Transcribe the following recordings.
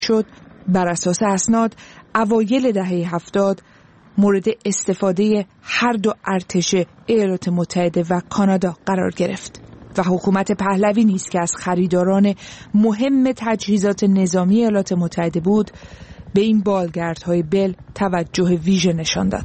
شد بر اساس اسناد اوایل دهه 70 مورد استفاده هر دو ارتش ایالات متحده و کانادا قرار گرفت و حکومت پهلوی نیز که از خریداران مهم تجهیزات نظامی ایالات متحده بود به این بالگردهای بل توجه ویژه نشان داد.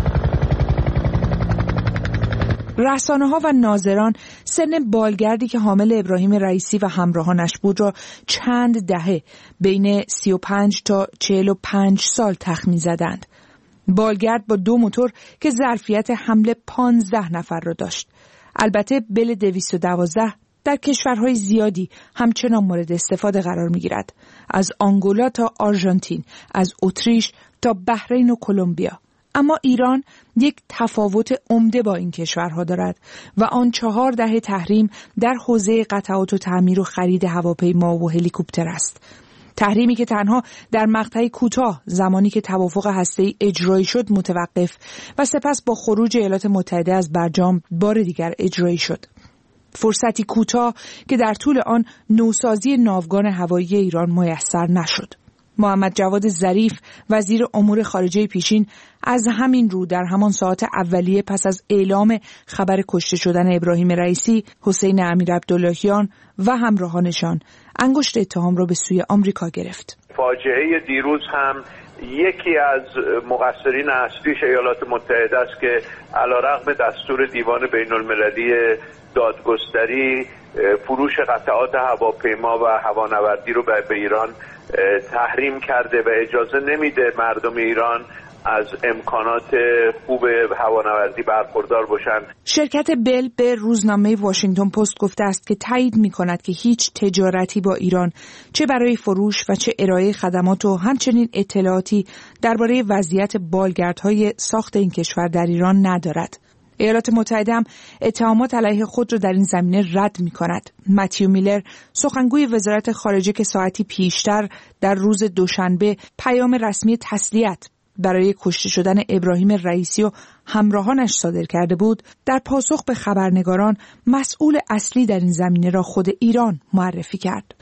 رسانه‌ها و ناظران سن بالگردی که حامل ابراهیم رئیسی و همراهانش بود را چند دهه بین 35 تا 45 سال تخمین زدند. بالگرد با 2 موتور که ظرفیت حمل 15 نفر را داشت. البته بل 212 در کشورهای زیادی همچنان مورد استفاده قرار می‌گیرد، از آنگولا تا آرژانتین، از اتریش تا بحرین و کلمبیا. اما ایران یک تفاوت عمده با این کشورها دارد و آن 4 دهه تحریم در حوزه قطعات و تعمیر و خرید هواپیما و هلیکوپتر است. تحریمی که تنها در مقطعی کوتاه زمانی که توافق هسته‌ای اجرایی شد متوقف و سپس با خروج ایالات متحده از برجام بار دیگر اجرایی شد. فرصتی کوتاه که در طول آن نوسازی ناوگان هوایی ایران میسر نشد. محمد جواد ظریف وزیر امور خارجه پیشین از همین رو در همان ساعات اولیه پس از اعلام خبر کشته شدن ابراهیم رئیسی، حسین امیرعبداللهیان و همراهانشان انگشت اتهام را به سوی آمریکا گرفت. فاجعه دیروز هم یکی از مقصرین اصلیش ایالات متحده است که علیرغم دستور دیوان بین‌المللی دادگستری فروش قطعات هواپیما و هوانوردی رو به ایران تحریم کرده و اجازه نمیده مردم ایران از امکانات خوب هوانوردی برخوردار باشند. شرکت بل به روزنامه واشنگتن پست گفته است که تایید می‌کند که هیچ تجارتی با ایران چه برای فروش و چه ارائه خدمات و همچنین اطلاعاتی درباره وضعیت بالگردهای ساخت این کشور در ایران ندارد. ایالات متحده هم اتهامات علیه خود را در این زمینه رد می‌کند. متیو میلر سخنگوی وزارت خارجه که ساعتی پیشتر در روز دوشنبه پیام رسمی تسلیت برای کشته شدن ابراهیم رئیسی و همراهانش صادر کرده بود، در پاسخ به خبرنگاران مسئول اصلی در این زمینه را خود ایران معرفی کرد.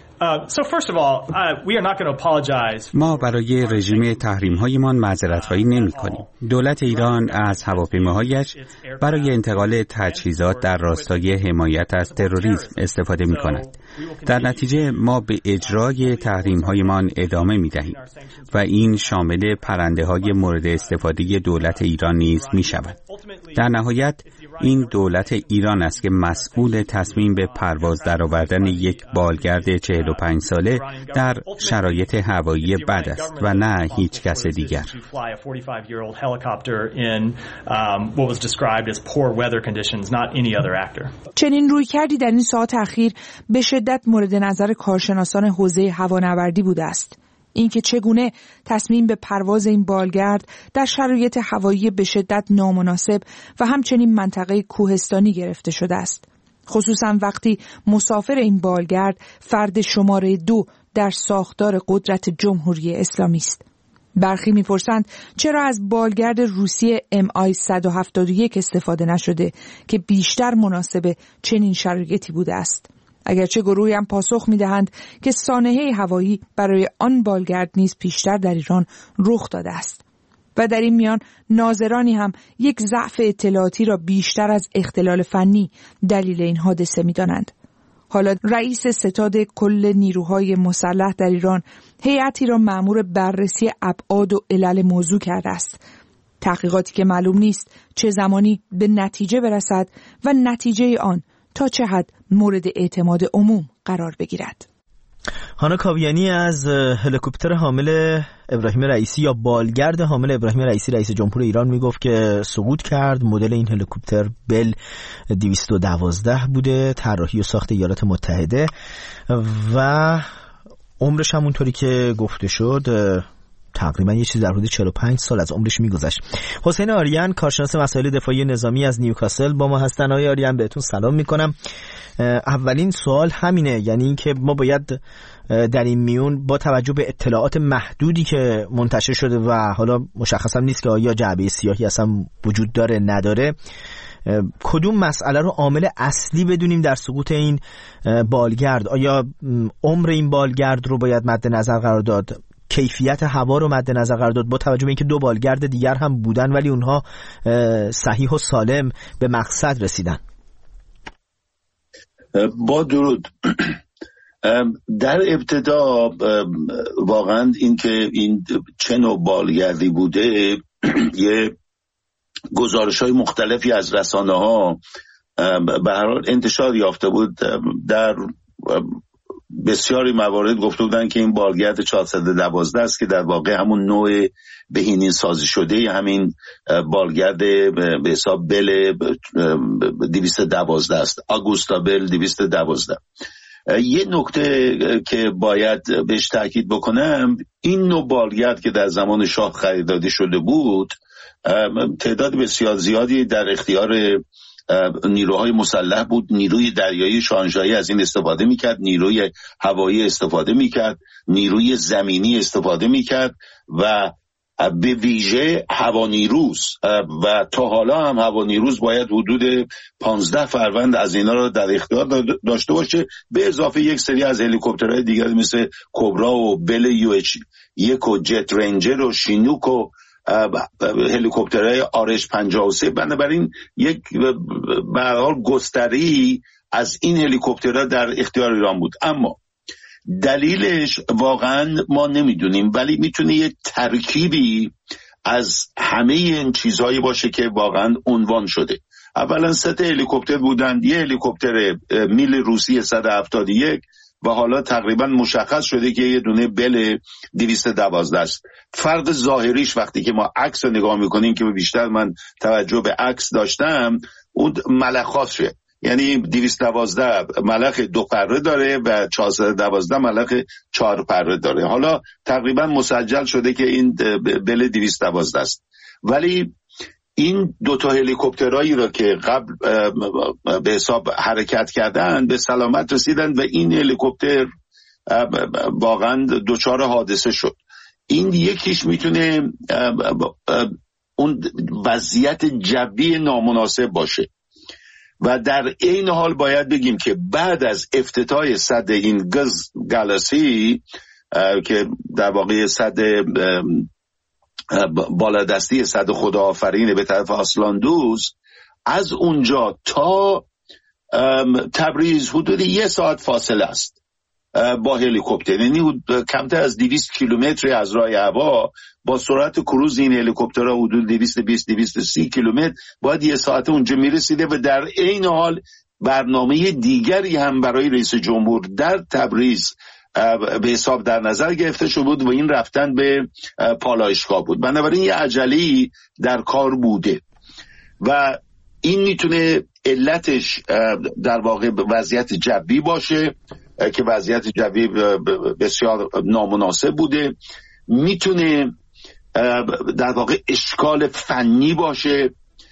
ما برای رژیم تحریم‌هایمان معذرت‌خواهی نمی‌کنیم. دولت ایران از هواپیماهایش برای انتقال تجهیزات در راستای حمایت از تروریسم استفاده می‌کند. در نتیجه ما به اجرای تحریم‌هایمان ادامه می‌دهیم و این شامل پرنده‌های مورد استفاده دولت ایران نیز می‌شود. در نهایت این دولت ایران است که مسئول تصمیم به پرواز درآوردن یک بالگرد 45 ساله در شرایط هوایی بد است و نه هیچ کس دیگر. چنین رویکردی در این ساعات اخیر به شدت مورد نظر کارشناسان حوزه هوانوردی بوده است. اینکه چگونه تصمیم به پرواز این بالگرد در شرایط هوایی به شدت نامناسب و همچنین منطقه کوهستانی گرفته شده است، خصوصا وقتی مسافر این بالگرد فرد شماره 2 در ساختار قدرت جمهوری اسلامی است. برخی می‌پرسند چرا از بالگرد روسی MI 171 استفاده نشده که بیشتر مناسب چنین شرایطی بوده است. اگرچه گروهی هم پاسخ می‌دهند که سانحه هوایی برای آن بالگرد نیز پیشتر در ایران رخ داده است. و در این میان ناظرانی هم یک ضعف اطلاعاتی را بیشتر از اختلال فنی دلیل این حادثه می‌دانند. حالا رئیس ستاد کل نیروهای مسلح در ایران هیئتی را مأمور بررسی ابعاد و علل موضوع کرده است. تحقیقاتی که معلوم نیست چه زمانی به نتیجه برسد و نتیجه آن تا چه حد مورد اعتماد عموم قرار بگیرد. هانا کاویانی از هلیکوپتر حامل ابراهیم رئیسی یا بالگرد حامل ابراهیم رئیسی رئیس جمهور ایران میگفت که سقوط کرد. مدل این هلیکوپتر بل 212 بوده، طراحی و ساخت ایالات متحده و عمرش همونطوری که گفته شد تقریبا یه چیز در حدود 45 سال از عمرش میگذشت. حسین آریان کارشناس مسائل دفاعی نظامی از نیوکاسل با ما هستن. آقای آریان بهتون سلام میکنم. اولین سوال همینه، یعنی این که ما باید در این میون با توجه به اطلاعات محدودی که منتشر شده و حالا مشخص هم نیست که آیا جعبه سیاهی اصلا وجود داره نداره، کدوم مسئله رو عامل اصلی بدونیم در سقوط این بالگرد؟ آیا عمر این بالگرد رو باید مد نظر قرار داد؟ کیفیت هوا رو مد نظر قرار داد با توجه به اینکه 2 بالگرد دیگر هم بودن ولی اونها صحیح و سالم به مقصد رسیدن؟ با درود. در ابتدا واقعا اینکه این چه نوع بالگردی بوده یه گزارش‌های مختلفی از رسانه‌ها به هر حال انتشار یافته بود. در بسیاری موارد گفته بودن که این بالگرد 412 است که در واقع همون نوع بهینه سازی شده همین بالگرد به حساب بل 212 است، آگوستا بل 212. یه نکته که باید بهش تاکید بکنم، این نوع بالگرد که در زمان شاه خریداری شده بود تعداد بسیار زیادی در اختیار نیروهای مسلح بود. نیروی دریایی شاهنشاهی از این استفاده میکرد، نیروی هوایی استفاده میکرد، نیروی زمینی استفاده میکرد و به ویژه هوانیروز و تا حالا هم هوانیروز باید حدود 15 فروند از اینا رو در اختیار داشته باشه، به اضافه یک سری از هلیکوپترهای دیگر مثل کبرا و بل UH-1 و جت رنجر و شینوک و هلیکوپترهای آرش 53. بنابراین یک به هر حال گستری از این هلیکوپترها در اختیار ایران بود. اما دلیلش واقعا ما نمیدونیم، ولی میتونه یه ترکیبی از همه این چیزهایی باشه که واقعا عنوان شده. اولا 3 هلیکوپتر بودند، یه هلیکوپتر میل روسی 171 و حالا تقریبا مشخص شده که یه دونه بل 212 است. فرق ظاهریش وقتی که ما عکس رو نگاه میکنیم که بیشتر من توجه به عکس داشتم، اون ملخاشه، یعنی 212 ملخ 2 پره داره و 412 ملخ 4 پره داره. حالا تقریبا مسجل شده که این بل 212 است، ولی این 2 هلیکوپترایی را که قبل به حساب حرکت کردن به سلامت رسیدن و این هلیکوپتر واقعا دچار حادثه شد. این یکیش میتونه اون وضعیت جوی نامناسب باشه و در این حال باید بگیم که بعد از افتتاح سد این گالاسی که در واقع سد بالادستی سد خداآفرین به طرف آسلاندوز، از اونجا تا تبریز حدود 1 ساعت فاصله است با هلیکوپتر، یعنی کمتر از 200 کیلومتر از راه هوا با سرعت کروز این هلیکوپترها حدود 220-230 کیلومتر باید 1 ساعت اونجا میرسیده و در این حال برنامه دیگری هم برای رئیس جمهور در تبریز به حساب در نظر گرفته شده بود و این رفتن به پالایشگاه بود. بنابراین یه عجله‌ای در کار بوده و این میتونه علتش در واقع وضعیت جوی باشه که وضعیت جوی بسیار نامناسب بوده، میتونه در واقع اشکال فنی باشه،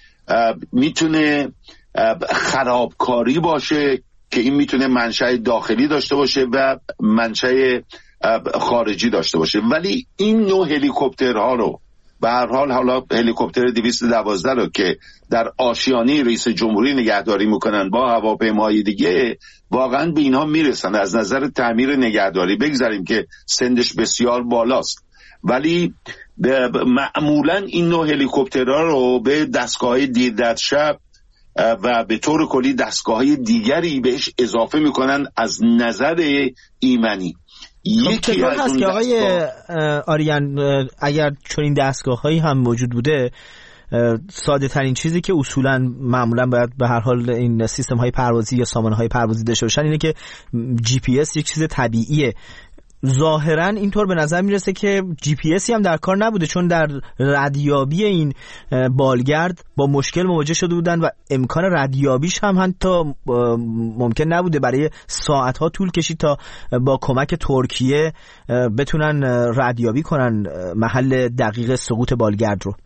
میتونه خرابکاری باشه که این میتونه منشأ داخلی داشته باشه و منشأ خارجی داشته باشه. ولی این نوع هلیکوپترها رو به هر حال، حالا هلیکوپتر 212 رو که در آشیانه رئیس جمهوری نگهداری میکنن با هواپیماهای دیگه، واقعا به اینها میرسن. از نظر تعمیر نگهداری بگذاریم که سندش بسیار بالاست، ولی معمولا این نوع هلیکوپترها رو به دستگاه‌های دیر در شب و به طور کلی دستگاه‌های دیگری بهش اضافه میکنن از نظر ایمنی. یکی از هست که آقای آریان اگر چنین دستگاه‌هایی هم موجود بوده، ساده ترین چیزی که اصولا معمولا باید به هر حال این سیستم های پروازی یا سامانه های پروازی داشته باشن اینه که GPS یک چیز طبیعیه. ظاهرا اینطور به نظر میرسه که GPS هم در کار نبوده، چون در ردیابی این بالگرد با مشکل مواجه شده بودن و امکان ردیابیش هم حتی ممکن نبوده. برای ساعتها طول کشید تا با کمک ترکیه بتونن ردیابی کنن محل دقیق سقوط بالگرد رو.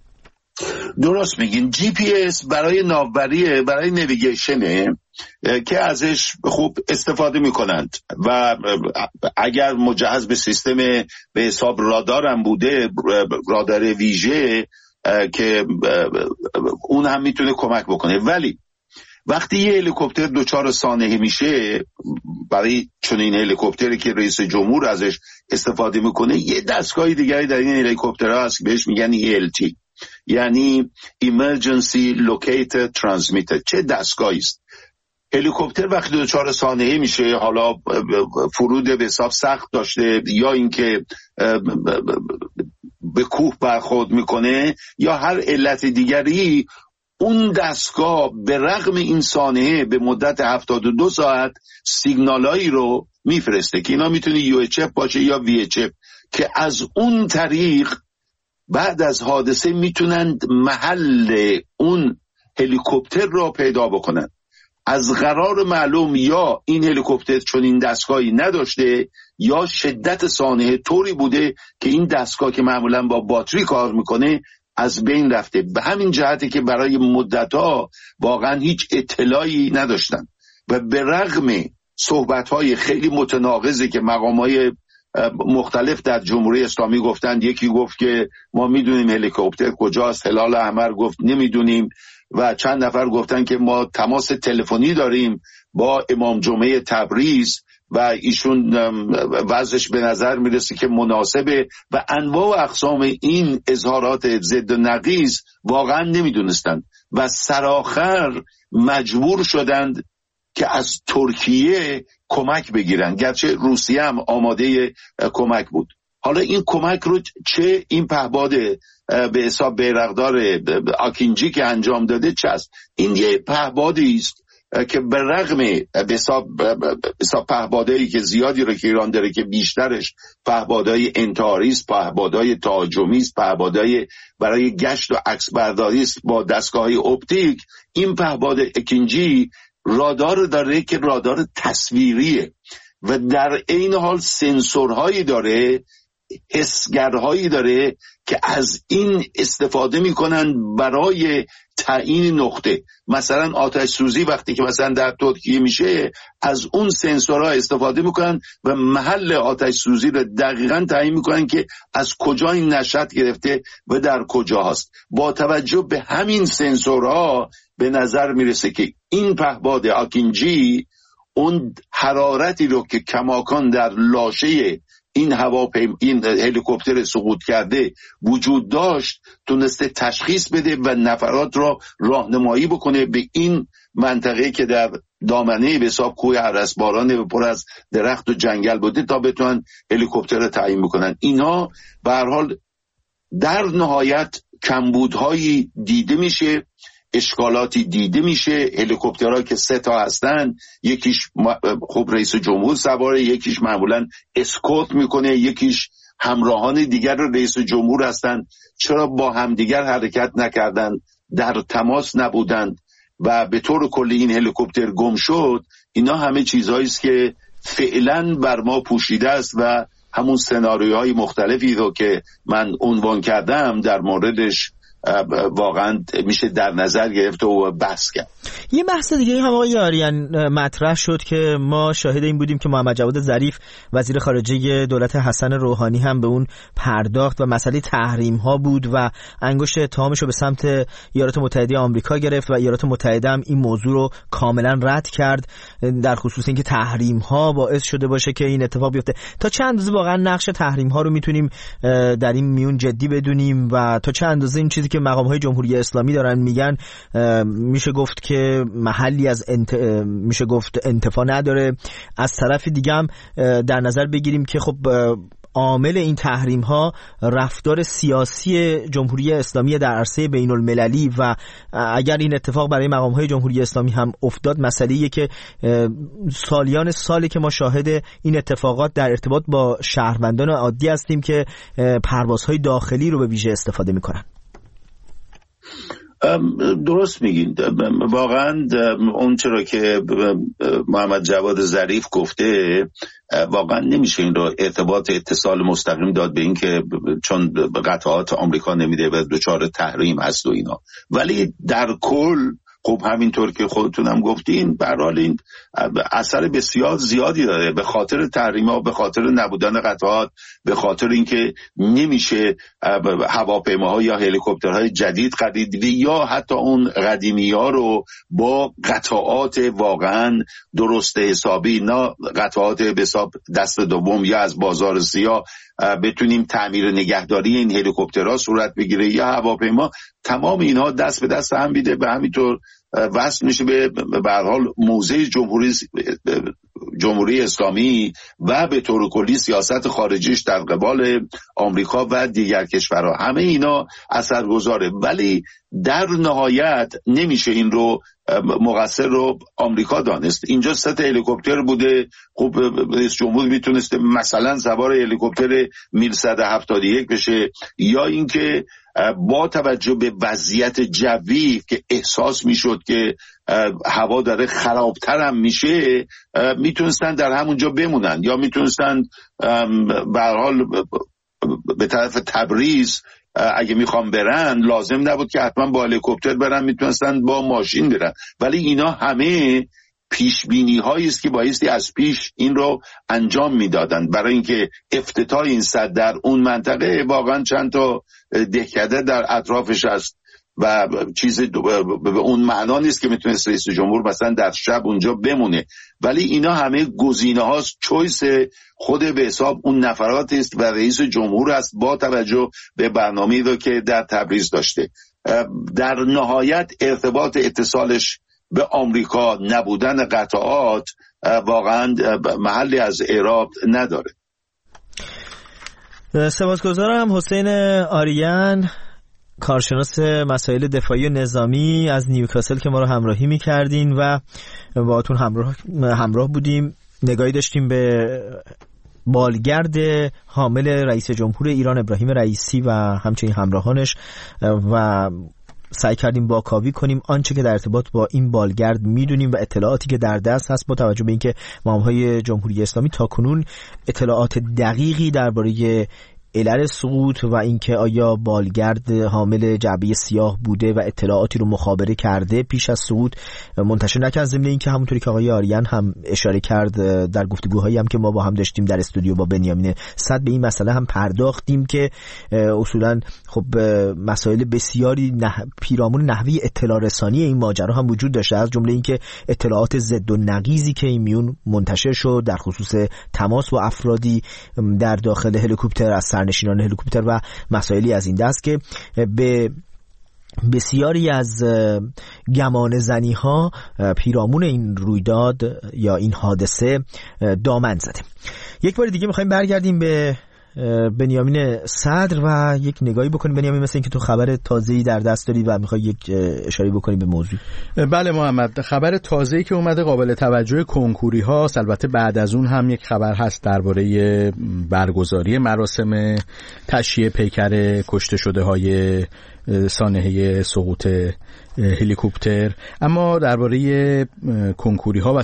درست میگین. GPS برای ناوبریه، برای نویگیشنه که ازش خوب استفاده میکنند و اگر مجهز به سیستم به حساب رادار هم بوده، رادار ویژه، که اون هم میتونه کمک بکنه. ولی وقتی یه هلیکوپتر دچار سانحه میشه، برای چنین هلیکوپتری که رئیس جمهور ازش استفاده میکنه، یه دستگاه دیگری در این هلیکوپترها هست که بهش میگن ELT، یعنی Emergency Locator Transmitter. چه دستگاهی است؟ هلیکوپتر وقتی دچار سانحه میشه، حالا فرود به حساب سخت داشته یا اینکه به کوه برخورد میکنه یا هر علت دیگری، اون دستگاه به رغم این سانحه به مدت 72 ساعت سیگنالایی رو میفرسته که اینا میتونه UHF باشه یا VHF، که از اون طریق بعد از حادثه میتونن محل اون هلیکوپتر رو پیدا بکنن. از قرار معلوم یا این هلیکوپتر چون این دستگاهی نداشته یا شدت سانحه طوری بوده که این دستگاه که معمولا با باتری کار میکنه از بین رفته. به همین جهته که برای مدتها واقعا هیچ اطلاعی نداشتن و به رغم صحبت‌های خیلی متناقضی که مقام‌های مختلف در جمهوری اسلامی گفتند، یکی گفت که ما میدونیم هلیکوپتر کجاست، هلال احمر گفت نمیدونیم و چند نفر گفتن که ما تماس تلفنی داریم با امام جمعه تبریز و ایشون وضعش به نظر میرسه که مناسبه و انواع و اقسام این اظهارات ضد و نقیض واقعا نمیدونستند و سرآخر مجبور شدند که از ترکیه کمک بگیرن، گرچه روسیه هم آماده کمک بود. حالا این کمک رو چه این پهپاد به حساب بیرقدار آکینجی که انجام داده چه است؟ این یه پهپادی است که به رغم به حساب پهپادایی که زیادی رو که ایران داره که بیشترش پهپادای انتحاری است، پهپادای تهاجمی است، پهپادای برای گشت و عکس برداری است با دستگاه‌های اپتیک، این پهپاد آکینجی رادار داره که رادار تصویریه و در عین حال سنسورهایی داره، حسگرهایی داره که از این استفاده میکنن برای تعیین نقطه. مثلا آتش سوزی وقتی که مثلا در ترکیه میشه، از اون سنسورها استفاده میکنن و محل آتش سوزی رو دقیقاً تعیین میکنن که از کجا این نشأت گرفته و در کجا هست. با توجه به همین سنسورها به نظر میرسه که این پهپاد آکینجی اون حرارتی رو که کماکان در لاشه این این هلیکوپتر سقوط کرده وجود داشت، تونسته تشخیص بده و نفرات را راهنمایی بکنه به این منطقه که در دامنه به حساب کوه ارسباران پر از درخت و جنگل بوده تا بتونن هلیکوپتر رو تعیین بکنن. اینا به هر حال در نهایت کمبودهایی دیده میشه، اشکالاتی دیده میشه. هلیکوپترها که 3 تا هستن، یکیش خب رئیس جمهور سواره، یکیش معمولا اسکورت میکنه، یکیش همراهان دیگر رئیس جمهور هستن. چرا با همدیگر حرکت نکردن، در تماس نبودند و به طور کلی این هلیکوپتر گم شد؟ اینا همه چیزهایی است که فعلا بر ما پوشیده است و همون سناریوهای مختلفی رو که من عنوان کردم در موردش واقعا میشه در نظر گرفت و بحث کرد. یه بحث دیگه هم آقای آریان مطرح شد که ما شاهد این بودیم که محمد جواد ظریف وزیر خارجه دولت حسن روحانی هم به اون پرداخت و مسئله تحریم ها بود و انگشت اتهامش رو به سمت ایالات متحده آمریکا گرفت و ایالات متحده هم این موضوع رو کاملا رد کرد، در خصوص اینکه تحریم ها باعث شده باشه که این اتفاق بیفته. تا چه اندازه واقعا نقش تحریم ها رو میتونیم در این میون جدی بدونیم و تا چه اندازه این چیزی که مقام‌های جمهوری اسلامی دارن میگن میشه گفت که محلی از میشه گفت انتفاع نداره؟ از طرف دیگه هم در نظر بگیریم که خب عامل این تحریم ها رفتار سیاسی جمهوری اسلامی در عرصه بین المللی و اگر این اتفاق برای مقام‌های جمهوری اسلامی هم افتاد، مسئله‌ایه که سالیان سالی که ما شاهد این اتفاقات در ارتباط با شهروندان عادی هستیم که پروازهای داخلی رو به ویژه استفاده میکنن. درست میگین، واقعا اون چرا که محمد جواد ظریف گفته واقعا نمیشه این رو ارتباط اتصال مستقیم داد به این که چون قطعات آمریکا نمیده و دچار تحریم هست و اینا، ولی در کل خب همینطور که خودتونم گفتین به هر حال این اثر بسیار زیادی داره، به خاطر تحریم‌ها، به خاطر نبودن قطعات، به خاطر اینکه نمیشه هواپیماها یا هلیکوپترهای جدید خرید یا حتی اون قدیمی‌ها رو با قطعات واقعا درست حسابی، نه قطعات به حساب دست دوم یا از بازار سیاه، بتونیم تعمیر نگهداری این هلیکوپترها صورت بگیره یا هواپیما. تمام اینها دست به دست هم میده، به همینطور وصل میشه به هر حال موضع جمهوری اسلامی و به طور کلی سیاست خارجیش در قبال آمریکا و دیگر کشورها. همه اینا اثرگذاره، ولی در نهایت نمیشه این رو مقصر رو آمریکا دانست. اینجا 3 هلیکوپتر بوده، خب رئیس جمهور میتونسته مثلا سوار هلیکوپتر میل 171 بشه، یا اینکه با توجه به وضعیت جوی که احساس میشد که هوا داره خرابتر هم میشه، میتونستن در همونجا بمونن، یا میتونستن به هر حال به طرف تبریز اگه میخوام برن لازم نبود که حتما با هلیکوپتر برن، میتونستن با ماشین برن. ولی اینا همه پیش بینی هایی است که بایستی از پیش این رو انجام میدادن، برای اینکه افتتاح این سد در اون منطقه واقعا چند تا دهکده در اطرافش است و چیز به اون معنا نیست که میتونست رئیس جمهور مثلا در شب اونجا بمونه. ولی اینا همه گزینه هاست، چویس خود به حساب اون نفرات است و رئیس جمهور است با توجه به برنامه‌ای رو که در تبریز داشته. در نهایت ارتباط اتصالش به آمریکا، نبودن قطعات واقعا محلی از اعراب نداره. سپاسگزارم. حسین آریان، کارشناس مسائل دفاعی و نظامی از نیوکاسل که ما رو همراهی می‌کردین و باهاتون همراه بودیم، نگاهی داشتیم به بالگرد حامل رئیس جمهور ایران ابراهیم رئیسی و همچنین همراهانش و سعی کردیم واکاوی کنیم آنچه که در ارتباط با این بالگرد میدونیم و اطلاعاتی که در دست هست، با توجه به اینکه مامورهای جمهوری اسلامی تاکنون اطلاعات دقیقی درباره علل سقوط و اینکه آیا بالگرد حامل جعبه سیاه بوده و اطلاعاتی رو مخابره کرده پیش از سقوط منتشر نکرد. ضمن اینکه همونطوری که آقای آریان هم اشاره کرد در گفتگوهایی هم که ما با هم داشتیم در استودیو با بنیامین صد به این مسئله هم پرداختیم که اصولا خب مسائل بسیاری پیرامون نحوه اطلاع رسانی این ماجرا هم وجود داشته، از جمله اینکه اطلاعات ضد و نقیضی که این میون منتشر شد در خصوص تماس با افرادی در داخل هلیکوپتر از نشینان هلیکوپتر و مسائلی از این دست که به بسیاری از گمان زنی ها پیرامون این رویداد یا این حادثه دامن زده. یک بار دیگه میخوایم برگردیم به بنیامین صدر و یک نگاهی بکنیم. بنیامین، مثل اینکه تو خبر تازه‌ای در دست داری و میخوای یک اشاره بکنیم به موضوع. بله محمد، خبر تازه‌ای که اومده قابل توجه کنکوری هاست. البته بعد از اون هم یک خبر هست درباره برگزاری مراسم تشییع پیکر کشته شده های سانحه سقوط هلیکوپتر. اما درباره کنکوری ها و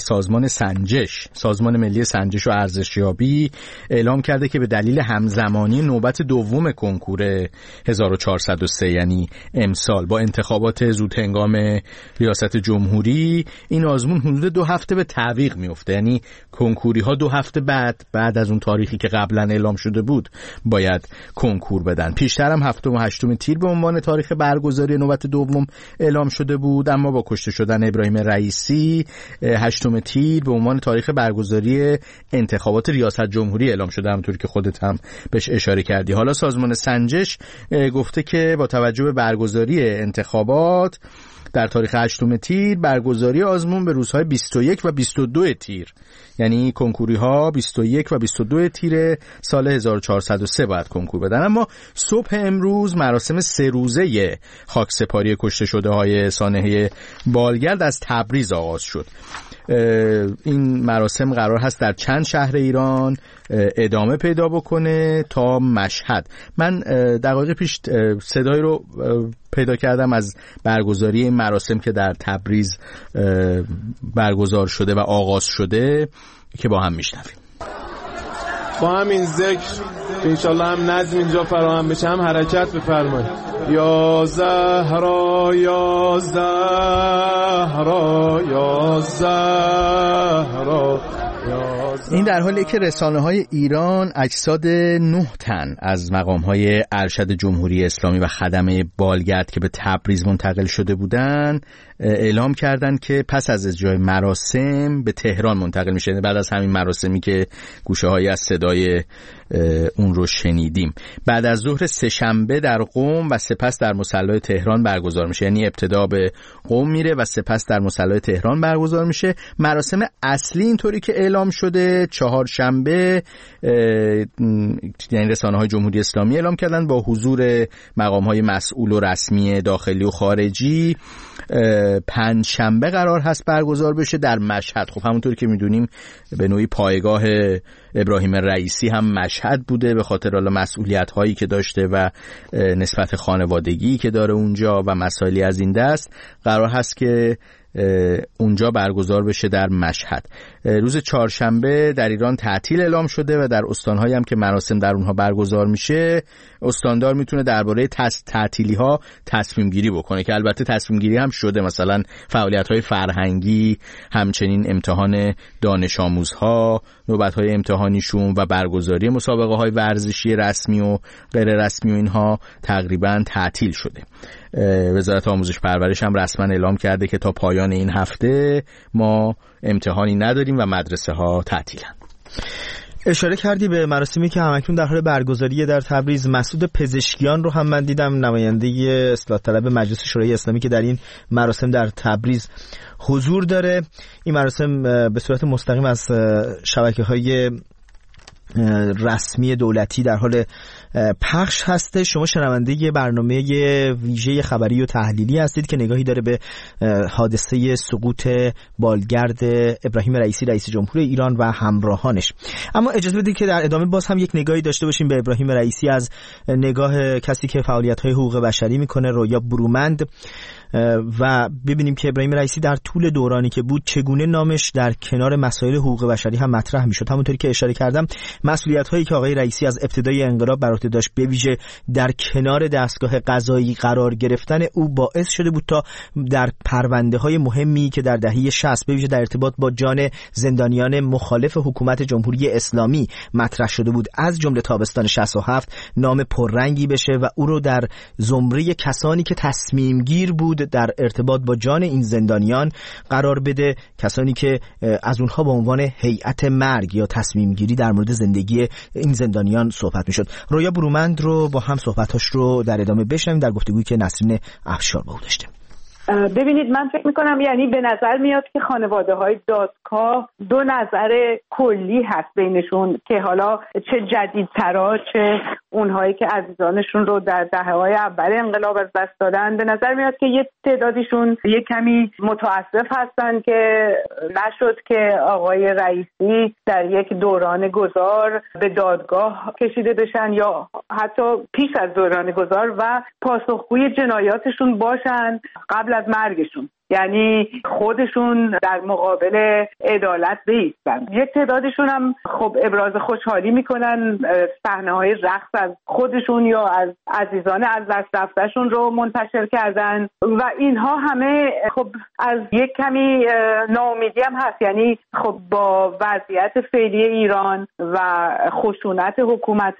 سازمان ملی سنجش و ارزشیابی اعلام کرده که به دلیل همزمانی نوبت دوم کنکور 1403 یعنی امسال با انتخابات زود هنگام ریاست جمهوری، این آزمون حدود 2 هفته به تعویق میفته. یعنی کنکوری ها 2 هفته بعد از اون تاریخی که قبلا اعلام شده بود باید کنکور بدن. پیشتر هم 7 و 8 تیر به عنوان تاریخ برگزاری نوبت دوم اعلام شده بود، اما با کشته شدن ابراهیم رئیسی 8 تیر به عنوان تاریخ برگزاری انتخابات ریاست جمهوری اعلام شده، همونطوری که خودت هم بهش اشاره کردی. حالا سازمان سنجش گفته که با توجه به برگزاری انتخابات در تاریخ 8 تیر، برگزاری آزمون به روزهای 21 و 22 تیر، یعنی کنکوری ها 21 و 22 تیر سال 1403 باید کنکور بدن. اما صبح امروز مراسم 3 روزه خاکسپاری کشته شده های سانحه بالگرد از تبریز آغاز شد. این مراسم قرار هست در چند شهر ایران ادامه پیدا بکنه تا مشهد. من دقایق پیش صدایی رو پیدا کردم از برگزاری این مراسم که در تبریز برگزار شده و آغاز شده که با هم میشنویم. با همین ذکر انشالله هم نظم اینجا فراهم بشه هم حرکت بفرمایید. یا زهرا یا زهرا یا زهرا. این در حالی که رسانه‌های ایران اجساد 9 تن از مقام‌های ارشد جمهوری اسلامی و خدمه بالگرد که به تبریز منتقل شده بودند اعلام کردند که پس از اجرای مراسم به تهران منتقل میشه. بعد از همین مراسمی که گوشه‌هایی از صدای اون رو شنیدیم، بعد از ظهر سه‌شنبه در قم و سپس در مصلی تهران برگزار میشه. یعنی ابتدا به قم میره و سپس در مصلی تهران برگزار میشه. مراسم اصلی اینطوری که اعلام شده چهارشنبه، یعنی رسانه‌های جمهوری اسلامی اعلام کردن با حضور مقام‌های مسئول و رسمی داخلی و خارجی. پنجشنبه قرار هست برگزار بشه در مشهد. خب همونطوری که میدونیم به نوعی پایگاه ابراهیم رئیسی هم مشهد بوده به خاطر مسئولیت هایی که داشته و نسبت خانوادگی که داره اونجا و مسائلی از این دست. قرار هست که اونجا برگزار بشه در مشهد. روز چهارشنبه در ایران تعطیل اعلام شده و در استان‌هایی هم که مراسم در اونها برگزار میشه استاندار میتونه درباره تعطیلی ها تصمیم گیری بکنه که البته تصمیم گیری هم شده. مثلا فعالیت‌های فرهنگی، همچنین امتحان دانش آموزها، نوبت‌های امتحانیشون و برگزاری مسابقه‌های ورزشی رسمی و غیر رسمی و اینها تقریباً تعطیل شده. وزارت آموزش پرورش هم رسما اعلام کرده که تا پایان این هفته ما امتحانی نداریم و مدرسه ها تعطیلن. اشاره کردی به مراسمی که همکنون در حال برگزاریه در تبریز. مسعود پزشکیان رو هم من دیدم، نماینده اصلاح طلب مجلس شورای اسلامی که در این مراسم در تبریز حضور داره. این مراسم به صورت مستقیم از شبکه‌های رسمی دولتی در حال پخش هسته. شما شنونده برنامه ویژه خبری و تحلیلی هستید که نگاهی داره به حادثه سقوط بالگرد ابراهیم رئیسی رئیس جمهور ایران و همراهانش. اما اجازه بدید که در ادامه باز هم یک نگاهی داشته باشیم به ابراهیم رئیسی از نگاه کسی که فعالیت‌های حقوق بشری میکنه، رویا برومند، و ببینیم که ابراهیم رئیسی در طول دورانی که بود چگونه نامش در کنار مسائل حقوق بشری هم مطرح میشد. همونطوری که اشاره کردم مسئولیت‌هایی که آقای رئیسی از ابتدای انقلاب بر عهده داشت به ویژه در کنار دستگاه قضایی قرار گرفتن او باعث شده بود تا در پرونده‌های مهمی که در دهه 60 به ویژه در ارتباط با جان زندانیان مخالف حکومت جمهوری اسلامی مطرح شده بود، از جمله تابستان 67 نام پررنگی بشه و او رو در زمره کسانی که تصمیم گیر بود در ارتباط با جان این زندانیان قرار بده، کسانی که از اونها به عنوان هیئت مرگ یا تصمیم گیری در مورد زندگی این زندانیان صحبت میشد. رویا برومند رو با هم صحبتاش رو در ادامه بشنویم در گفتگویی که نسرین افشار با او داشته. ببینید، من فکر میکنم یعنی به نظر میاد که خانواده های دادگاه دو نظر کلی هست بینشون که حالا چه جدیدترا چه اونهایی که عزیزانشون رو در دهه‌های اول انقلاب از دست دادن، به نظر میاد که یه تعدادیشون یه کمی متاسف هستن که نشد که آقای رئیسی در یک دوران گذار به دادگاه کشیده بشن یا حتی پیش از دوران گذار و پاسخگوی جنایاتشون باشن قبل از مرگشون، یعنی خودشون در مقابل عدالت بایستن. یک تعدادشون هم خب ابراز خوشحالی میکنن، صحنه‌های رقص از خودشون یا از عزیزان از دست رفته‌شون رو منتشر کردن و اینها همه خب از یک کمی ناامیدی هم هست. یعنی خب با وضعیت فعلی ایران و خشونت حکومت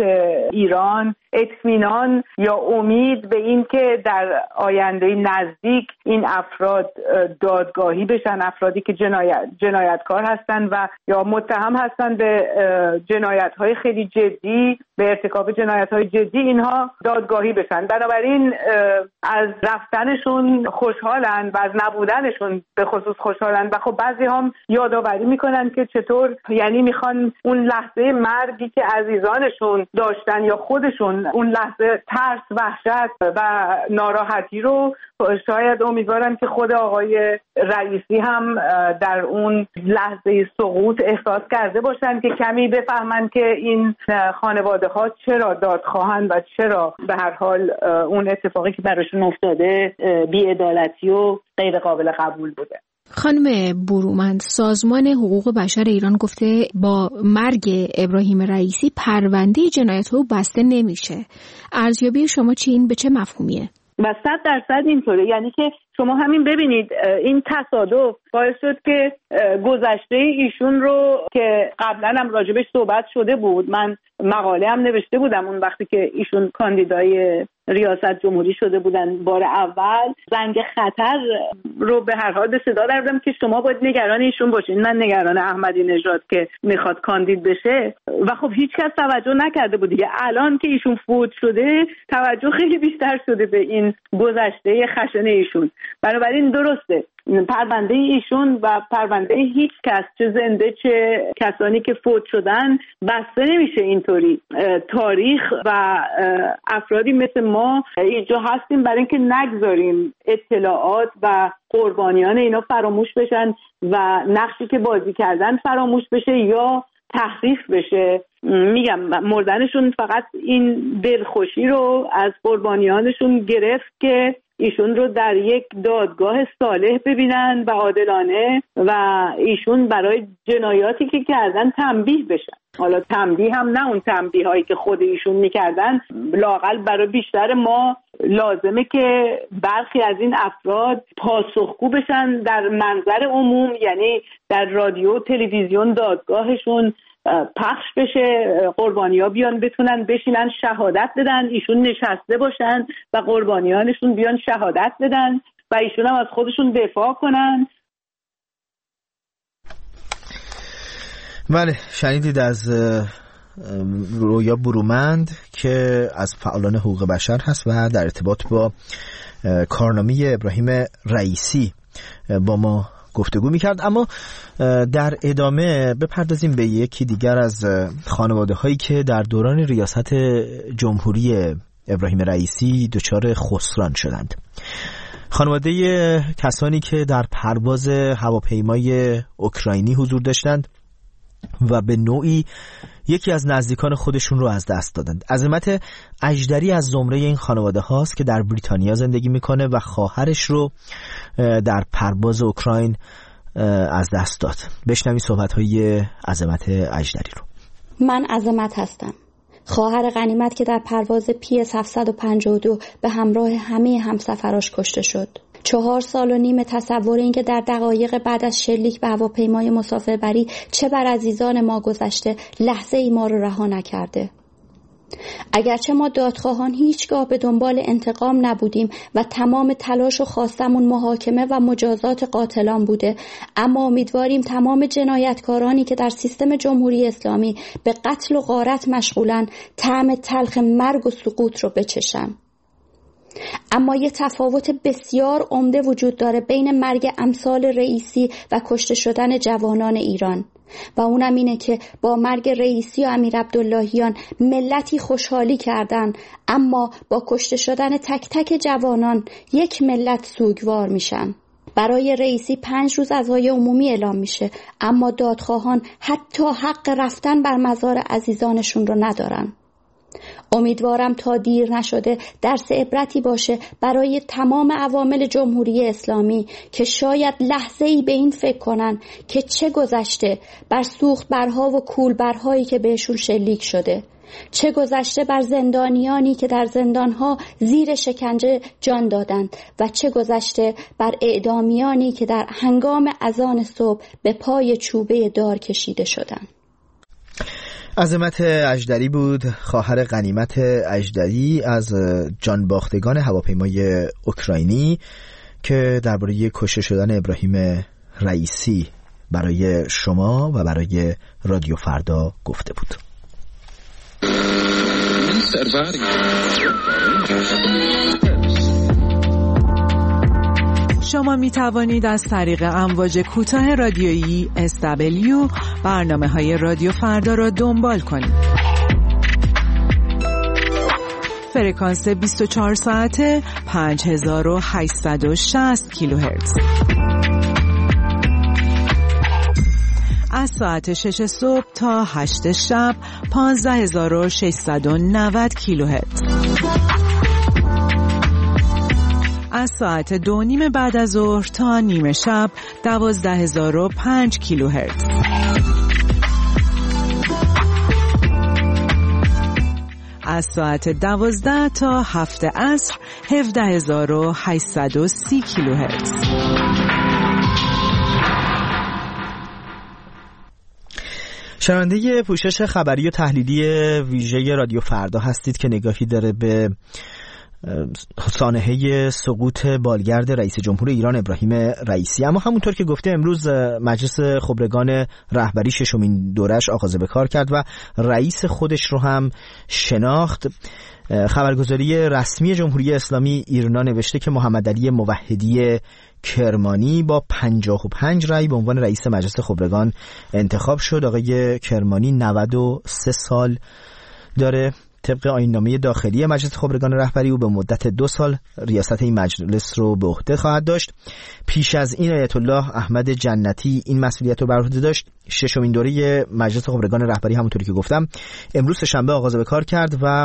ایران اطمینان یا امید به این که در آینده نزدیک این افراد دادگاهی بشن، افرادی که جنایتکار هستن و یا متهم هستن به جنایت‌های خیلی جدی، به ارتکاب جنایت‌های جدی، اینها دادگاهی بشن. بنابراین از رفتنشون خوشحالن و از نبودنشون به خصوص خوشحالن و خب بعضی هم یادآوری میکنن که چطور یعنی میخوان اون لحظه مرگی که عزیزانشون داشتن یا خودشون اون لحظه ترس، وحشت و ناراحتی رو شاید امیدوارم که خود آقای رئیسی هم در اون لحظه سقوط احساس کرده باشن که کمی بفهمن که این خانواده ها چرا دادخواهند و چرا به هر حال اون اتفاقی که براشون افتاده بی‌عدالتی و غیر قابل قبول بوده. خانم برومند، سازمان حقوق بشر ایران گفته با مرگ ابراهیم رئیسی پرونده جنایت او بسته نمیشه. ارزیابی شما چی؟ این به چه مفهومیه؟ و 100% اینطوره. یعنی که شما همین ببینید این تصادف باعث شد که گذشته ایشون رو که قبلا هم راجبش صحبت شده بود، من مقاله هم نوشته بودم اون وقتی که ایشون کاندیدای ریاست جمهوری شده بودن بار اول، زنگ خطر رو به هر حال به صدا دردم که شما باید نگران ایشون باشین، من نگران احمدی نژاد که میخواد کاندید بشه. و خب هیچ کس توجه نکرده بود دیگه. الان که ایشون فوت شده توجه خیلی بیشتر شده به این گذشته خشن ایشون. بنابراین درسته پرونده ایشون و پرونده هیچ کس چه زنده چه کسانی که فوت شدن بسته نمیشه. اینطوری تاریخ و افرادی مثل ما اینجا هستیم برای اینکه نگذاریم اطلاعات و قربانیان اینا فراموش بشن و نقشی که بازی کردن فراموش بشه یا تحریف بشه. میگم مردنشون فقط این دلخوشی رو از قربانیانشون گرفت که ایشون رو در یک دادگاه صالح ببینن و عادلانه و ایشون برای جنایاتی که کردن تنبیه بشن. حالا تنبیه هم نه اون تنبیه هایی که خود ایشون میکردن، لااقل برای بیشتر ما لازمه که برخی از این افراد پاسخگو بشن در منظر عموم، یعنی در رادیو تلویزیون دادگاهشون پخش بشه، قربانی‌ها بیان بتونن بشینن شهادت بدن، ایشون نشسته باشن و قربانیانشون بیان شهادت بدن و ایشون هم از خودشون دفاع کنن. بله، شنیدید از رویا برومند که از فعالان حقوق بشر هست و در ارتباط با کارنامه ابراهیم رئیسی با ما گفتگو میکرد. اما در ادامه بپردازیم به یکی دیگر از خانواده هایی که در دوران ریاست جمهوری ابراهیم رئیسی دچار خسران شدند. خانواده کسانی که در پرواز هواپیمای اوکراینی حضور داشتند و به نوعی یکی از نزدیکان خودشون رو از دست دادند. عظمت اژدری از زمره این خانواده هاست که در بریتانیا زندگی میکنه و خواهرش رو در پرواز اوکراین از دست داد. بشنوید صحبت های عظمت اژدری رو. من عظمت هستم، خواهر غنیمت که در پرواز PS 752 به همراه همه همسفراش کشته شد. 4.5 سال تصور این که در دقایق بعد از شلیک به هواپیمای مسافربری چه بر عزیزان ما گذشته، لحظه ای ما رو رها نکرده. اگرچه ما دادخواهان هیچگاه به دنبال انتقام نبودیم و تمام تلاش و خواستمون محاکمه و مجازات قاتلان بوده، اما امیدواریم تمام جنایتکارانی که در سیستم جمهوری اسلامی به قتل و غارت مشغولن طعم تلخ مرگ و سقوط رو بچشن. اما یه تفاوت بسیار عمده وجود داره بین مرگ امثال رئیسی و کشته شدن جوانان ایران و اونم اینه که با مرگ رئیسی و امیر عبداللهیان ملتی خوشحالی کردن، اما با کشته شدن تک تک جوانان یک ملت سوگوار میشن. برای رئیسی 5 روز عزای عمومی اعلام میشه، اما دادخواهان حتی حق رفتن بر مزار عزیزانشون رو ندارن. امیدوارم تا دیر نشده درس عبرتی باشه برای تمام عوامل جمهوری اسلامی که شاید لحظه‌ای به این فکر کنن که چه گذشته بر سوختبرها و کولبرهایی که بهشون شلیک شده، چه گذشته بر زندانیانی که در زندانها زیر شکنجه جان دادند و چه گذشته بر اعدامیانی که در هنگام اذان صبح به پای چوبه دار کشیده شدند. عظمت اژدری بود، خواهر غنیمت اژدری از جانباختگان هواپیمای اوکراینی که درباره کشته شدن ابراهیم رئیسی برای شما و برای رادیو فردا گفته بود. شما می توانید از طریق امواج کوتاه رادیویی SW برنامه‌های رادیو فردا را دنبال کنید. فرکانس 24 ساعته 5860 کیلوهرتز. از ساعت 6 صبح تا 8 شب 15690 کیلوهرتز. از ساعت 2:30 بعد از ظهر تا نیمه شب 12005 کیلوهرتز. از ساعت 12 تا 7 عصر 17830 کیلوهرتز. شنونده پوشش خبری و تحلیلی ویژه رادیو فردا هستید که نگاهی داره به سانحه سقوط بالگرد رئیس جمهور ایران ابراهیم رئیسی. اما همونطور که گفته امروز مجلس خبرگان رهبری ششمین دورش آغاز به کار کرد و رئیس خودش رو هم شناخت. خبرگزاری رسمی جمهوری اسلامی ایرنا نوشته که محمد علی موحدی کرمانی با 55 رأی به عنوان رئیس مجلس خبرگان انتخاب شد. آقای کرمانی 93 سال داره. طبق آیین‌نامه داخلی مجلس خبرگان رهبری او به مدت 2 سال ریاست این مجلس رو به عهده خواهد داشت. پیش از این آیت الله احمد جنتی این مسئولیت رو بر عهده داشت. ششمین دوره مجلس خبرگان رهبری همونطوری که گفتم امروز شنبه آغاز به کار کرد و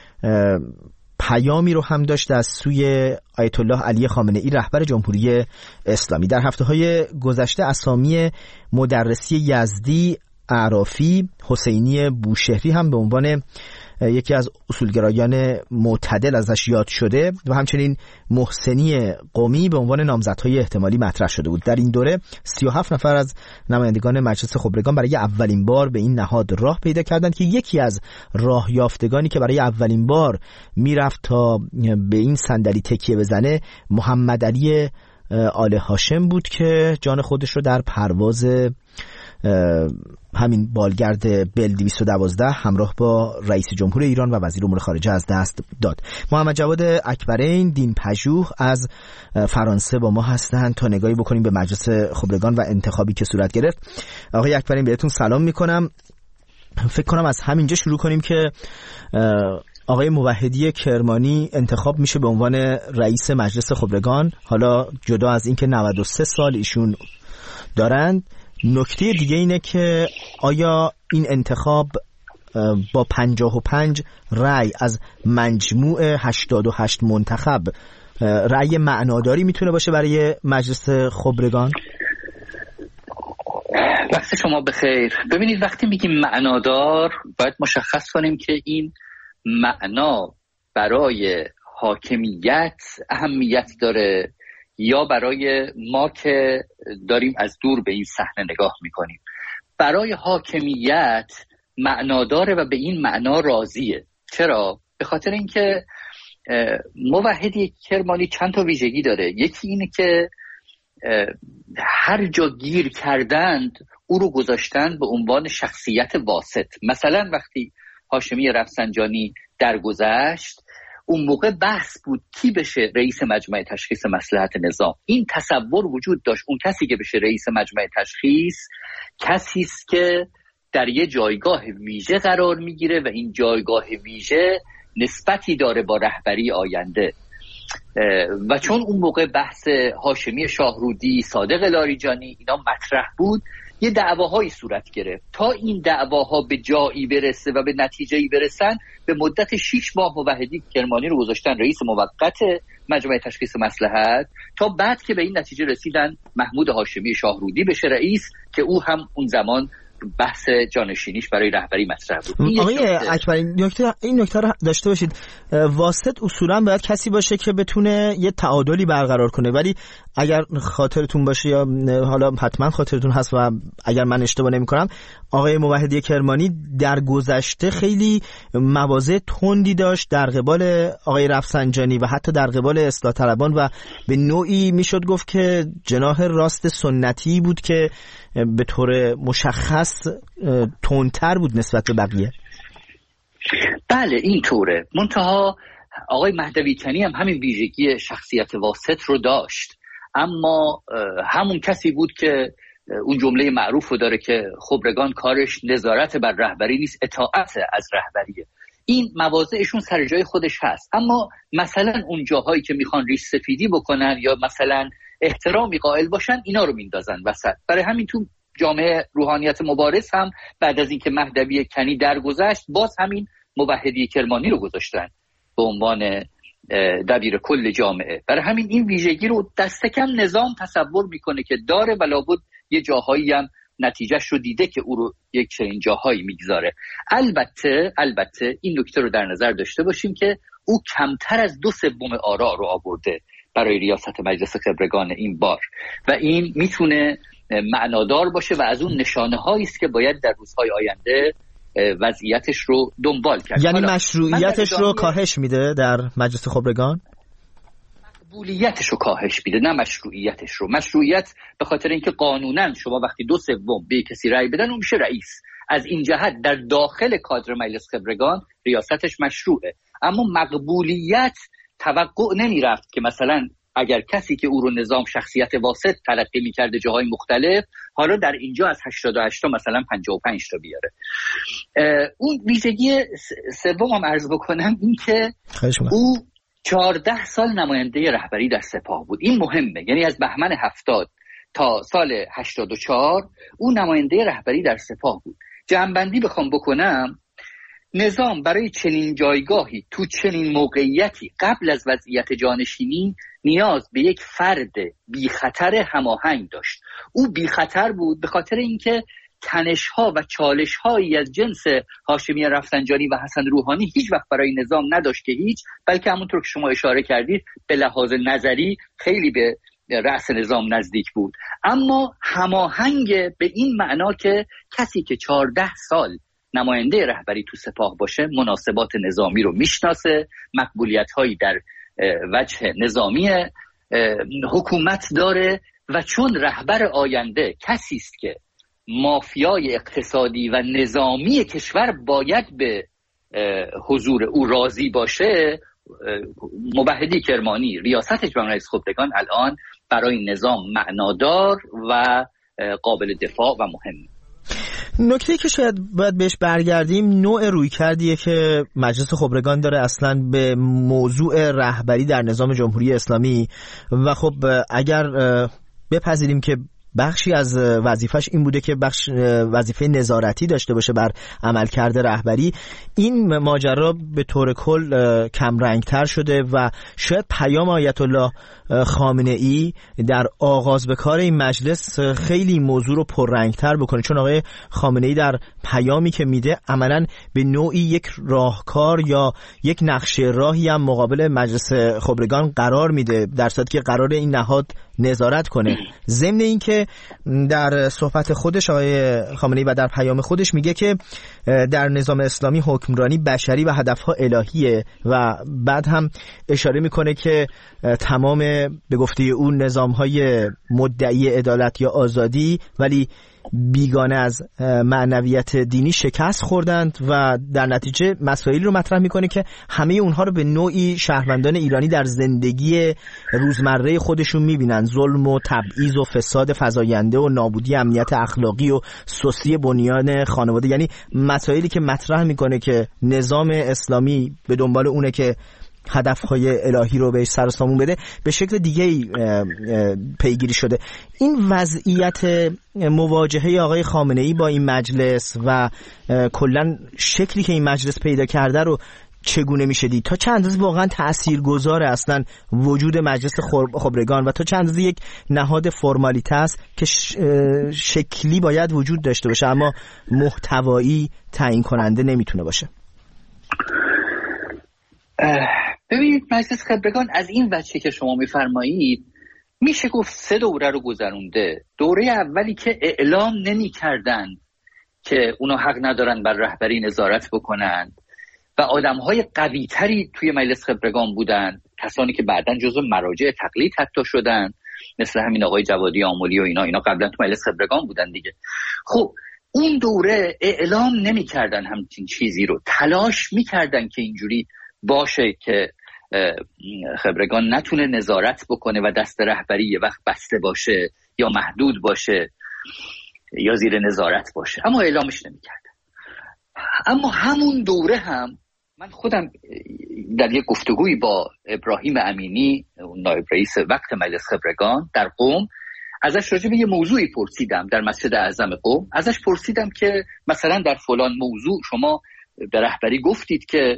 پیامی رو هم داشت از سوی آیت الله علی خامنه‌ای رهبر جمهوری اسلامی. در هفته‌های گذشته اسامی مدرسی یزدی، اعرافی، حسینی بوشهری هم به عنوان یکی از اصولگرایان معتدل ازش یاد شده و همچنین محسنی قمی به عنوان نامزدهای احتمالی مطرح شده بود. در این دوره 37 نفر از نمایندگان مجلس خبرگان برای اولین بار به این نهاد راه پیدا کردند که یکی از راه یافتگانی که برای اولین بار میرفت تا به این صندلی تکیه بزنه محمد علی آل هاشم بود که جان خودش رو در پرواز همین بالگرد بل 212 همراه با رئیس جمهور ایران و وزیر امور خارجه از دست داد. محمد جواد اکبرین دین پژوه از فرانسه با ما هستند تا نگاهی بکنیم به مجلس خبرگان و انتخابی که صورت گرفت. آقای اکبرین بهتون سلام میکنم. فکر کنم از همینجا شروع کنیم که آقای موحدی کرمانی انتخاب میشه به عنوان رئیس مجلس خبرگان. حالا جدا از اینکه 93 سال ایشون دارند، نکته دیگه اینه که آیا این انتخاب با 55 رأی از مجموع 88 منتخب رأی معناداری میتونه باشه برای مجلس خبرگان؟ وقت شما بخیر. ببینید وقتی میگیم معنادار باید مشخص کنیم که این معنا برای حاکمیت اهمیت داره یا برای ما که داریم از دور به این صحنه نگاه میکنیم. برای حاکمیت معناداره و به این معنا راضیه. چرا؟ به خاطر اینکه موحدی کرمانی چند تا ویژگی داره. یکی اینه که هر جا گیر کردند او رو گذاشتن به عنوان شخصیت واسط. مثلا وقتی هاشمی رفسنجانی درگذشت اون موقع بحث بود کی بشه رئیس مجمع تشخیص مصلحت نظام. این تصور وجود داشت اون کسی که بشه رئیس مجمع تشخیص کسی است که در یه جایگاه ویژه قرار میگیره و این جایگاه ویژه نسبتی داره با رهبری آینده. و چون اون موقع بحث هاشمی شاهرودی، صادق لاریجانی اینا مطرح بود، یه دعواهایی صورت گرفت. تا این دعواها به جایی برسه و به نتیجه‌ای برسن به مدت 6 ماه موحدی کرمانی رو گذاشتن رئیس موقت مجمع تشخیص مصلحت تا بعد که به این نتیجه رسیدن محمود هاشمی شاهرودی بشه رئیس که او هم اون زمان بحث جانشینیش برای رهبری مطرح بود. آقای اکبرین این نکته رو داشته باشید، واسط اصولا باید کسی باشه که بتونه یه تعادلی برقرار کنه، ولی اگر خاطرتون باشه یا حالا حتما خاطرتون هست و اگر من اشتباه نمی‌کنم آقای موحدی کرمانی در گذشته خیلی مواضع تندی داشت در قبال آقای رفسنجانی و حتی در قبال اصلاح طلبان و به نوعی میشد گفت که جناح راست سنتی بود که به طور مشخص تندتر بود نسبت به بقیه. بله این طوره. منتها آقای مهدوی کنی هم همین ویژگی شخصیت واسط رو داشت، اما همون کسی بود که اون جمله معروف رو داره که خبرگان کارش نظارت بر رهبری نیست، اطاعت از رهبریه. این مواضعشون سر جای خودش هست، اما مثلا اون جاهایی که میخوان ریش سفیدی بکنن یا مثلا احترامی قائل باشن اینا رو میندازن وسط. برای همین تو جامعه روحانیت مبارز هم بعد از اینکه مهدوی کنی درگذشت باز همین موحدی کرمانی رو گذاشتن به عنوان دبیر کل جامعه. برای همین این ویژگی رو دست کم نظام تصور میکنه که داره و لابد یه جاهایی هم نتیجهش رو دیده که او رو یک چنین جاهایی میگذاره. البته این نکته رو در نظر داشته باشیم که او کمتر از 2/3 آرا رو آورده برای ریاست مجلس خبرگان این بار و این میتونه معنادار باشه و از اون نشانه هایی است که باید در روزهای آینده وضعیتش رو دنبال کرد. یعنی مشروعیتش رو کاهش میده در مجلس خبرگان؟ مقبولیتش رو کاهش میده، نه مشروعیتش رو. مشروعیت به خاطر اینکه قانونا شما وقتی 2/3 به کسی رأی بدن اون میشه رئیس. از این جهت در داخل کادر مجلس خبرگان ریاستش مشروعه، اما مقبولیت توقع نمیرفت که مثلا اگر کسی که او رو نظام شخصیت واسط تلقی میکرده جاهای مختلف، حالا در اینجا از 88 تا مثلا 55 تا بیاره. اون ویژگی سومم عرض بکنم این که او 14 سال نماینده رهبری در سپاه بود. این مهمه، یعنی از بهمن 70 تا سال 84 او نماینده رهبری در سپاه بود. جمع‌بندی بخوام بکنم، نظام برای چنین جایگاهی تو چنین موقعیتی قبل از وضعیت جانشینی نیاز به یک فرد بی خطر هماهنگ داشت. او بی خطر بود به خاطر اینکه تنش‌ها و چالش‌هایی از جنس هاشمی رفسنجانی و حسن روحانی هیچ وقت برای نظام نداشت که هیچ، بلکه همونطور که شما اشاره کردید به لحاظ نظری خیلی به رأس نظام نزدیک بود، اما هماهنگ به این معنا که کسی که 14 سال نماینده رهبری تو سپاه باشه مناسبات نظامی رو میشناسه، مقبولیت‌هایی در وجه نظامی حکومت داره و چون رهبر آینده کسی است که مافیای اقتصادی و نظامی کشور باید به حضور او راضی باشه، موحدی کرمانی ریاستش به رئیس خبرگان الان برای نظام معنادار و قابل دفاع و مهم. نکته‌ای که شاید باید بهش برگردیم نوع رویکردیه که مجلس خبرگان داره اصلاً به موضوع رهبری در نظام جمهوری اسلامی و خب اگر بپذیریم که بخشی از وظیفش این بوده که وظیفه نظارتی داشته باشه بر عملکرد رهبری، این ماجرا به طور کل کم رنگتر شده و شاید پیام آیت الله خامنه ای در آغاز به کار این مجلس خیلی موضوع رو پررنگتر بکنه، چون آقای خامنه ای در پیامی که میده عملاً به نوعی یک راهکار یا یک نقشه راهی هم مقابل مجلس خبرگان قرار میده، در صورتی که قرار این نهاد نظارت کنه. ضمن این که در صحبت خودش آقای خامنه ای و در پیام خودش میگه که در نظام اسلامی حکمرانی بشری و هدفها الهیه و بعد هم اشاره میکنه که تمام به گفته اون نظامهای مدعی عدالت یا آزادی ولی بیگانه از معنویت دینی شکست خوردند و در نتیجه مسائلی رو مطرح میکنه که همه اونها رو به نوعی شهروندان ایرانی در زندگی روزمره خودشون میبینن، ظلم و تبعیض و فساد فزاینده و نابودی امنیت اخلاقی و سستی بنیان خانواده، یعنی مسائلی که مطرح میکنه که نظام اسلامی به دنبال اونه که هدفهای الهی رو بهش سر و سامون بده به شکل دیگه پیگیری شده. این وضعیت مواجهه آقای خامنه ای با این مجلس و کلا شکلی که این مجلس پیدا کرده رو چگونه میشه دید؟ تا چند اندازه واقعا تاثیرگذاره اصلا وجود مجلس خبرگان و تا چند اندازه یک نهاد فرمالیته است که شکلی باید وجود داشته باشه اما محتوایی تعیین کننده نمیتونه باشه؟ ببینید مجلس خبرگان از این وجهی که شما میفرمایید میشه گفت 3 دوره رو گذرونده. دوره اولی که اعلام نمی کردن که اونا حق ندارن بر رهبری نظارت بکنند و آدمهای قوی تری توی مجلس خبرگان بودن، کسانی که بعداً جزو مراجع تقلید حتی شدن، مثل همین آقای جوادی آملی و اینا قبلا تو مجلس خبرگان بودن دیگه. خب اون دوره اعلام نمی کردن همچین چیزی رو، تلاش می کردن که اینجوری باشه که خبرگان نتونه نظارت بکنه و دست رهبری یه وقت بسته باشه یا محدود باشه یا زیر نظارت باشه، اما اعلامش نمی‌کردن. اما همون دوره هم من خودم در یک گفتگویی با ابراهیم امینی نایب رئیس وقت مجلس خبرگان در قم ازش راجع به یه موضوعی پرسیدم در مسجد اعظم قم. ازش پرسیدم که مثلا در فلان موضوع شما به رهبری گفتید که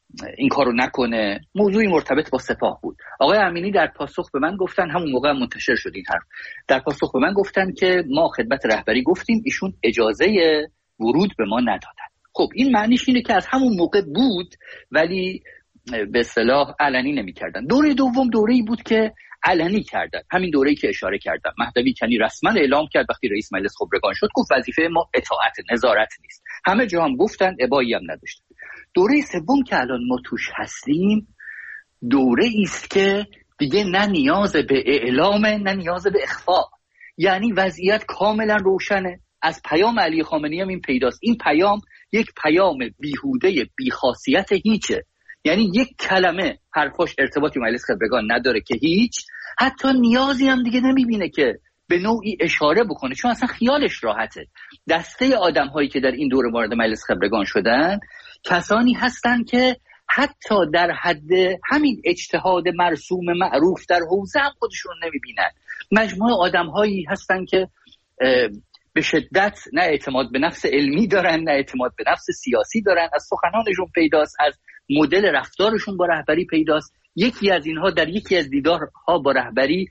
این کارو نکنه. موضوعی مرتبط با سپاه بود. آقای امینی در پاسخ به من گفتن، همون موقع منتشر شد این حرف، در پاسخ به من گفتن که ما خدمت رهبری گفتیم، ایشون اجازه ورود به ما ندادن. خب این معنیش اینه که از همون موقع بود ولی به اصطلاح علنی نمی‌کردن. دوره دوم دوره‌ای بود که علنی کردن، همین دوره‌ای که اشاره کردم. مهدوی کنی رسما اعلام کرد وقتی رئیس مجلس خبرگان شد، گفت وظیفه ما اطاعت، نظارت نیست. همه جا هم گفتن، ابایی هم نداشتن. دوره سوم که الان ما توش هستیم دوره‌ای است که دیگه نه نیاز به اعلامه نه نیاز به اخفاء، یعنی وضعیت کاملا روشنه. از پیام علی خامنه‌ای هم این پیداست. این پیام یک پیام بیهوده بیخاصیت هیچه، یعنی یک کلمه حرفاش ارتباطی مجلس خبرگان نداره که هیچ، حتی نیازی هم دیگه نمیبینه که به نوعی اشاره بکنه، چون اصلا خیالش راحته. دسته آدم هایی که در این دوره وارد مجلس خبرگان شدن کسانی هستن که حتی در حد همین اجتهاد مرسوم معروف در حوزه هم خودشون نمیبینن. مجموعه آدم هایی هستن که به شدت نه اعتماد به نفس علمی دارن نه اعتماد به نفس سیاسی دارن. از سخنانشون پیداست، از مدل رفتارشون با رهبری پیداست. یکی از اینها در یکی از دیدارها با رهبری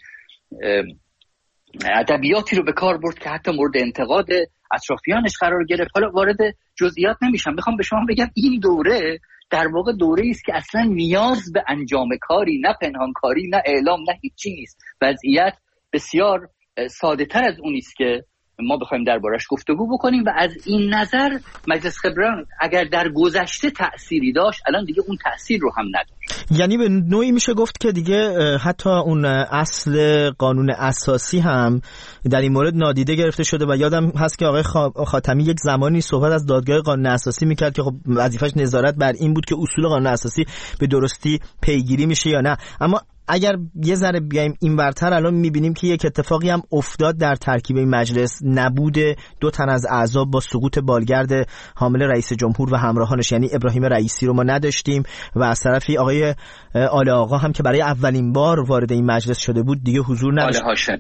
ادبیاتی رو به کار برد که حتی مورد انتقاد اطرافیانش قرار گرفت. حالا وارد جزئیات نمیشم، میخوام به شما بگم این دوره در واقع دوره‌ای است که اصلا نیاز به انجام کاری، نه پنهانکاری، نه اعلام، نه هیچی نیست. وضعیت بسیار ساده تر از اونی است که ما بخوایم دربارش گفتگو بکنیم و از این نظر مجلس خبرگان اگر در گذشته تأثیری داشت الان دیگه اون تأثیر رو هم نداشت. یعنی به نوعی میشه گفت که دیگه حتی اون اصل قانون اساسی هم در این مورد نادیده گرفته شده و یادم هست که آقای خاتمی یک زمانی صحبت از دادگاه قانون اساسی میکرد که خب وظیفش نظارت بر این بود که اصول قانون اساسی به درستی پیگیری میشه یا نه. اما اگر یه ذره بیایم این ورتر الان میبینیم که یک اتفاقی هم افتاد در ترکیب این مجلس، نبود 2 تن از اعضا با سقوط بالگرد حامل رئیس جمهور و همراهانش، یعنی ابراهیم رئیسی رو ما نداشتیم و از طرفی آقای آل آقا هم که برای اولین بار وارد این مجلس شده بود دیگه حضور نداشت.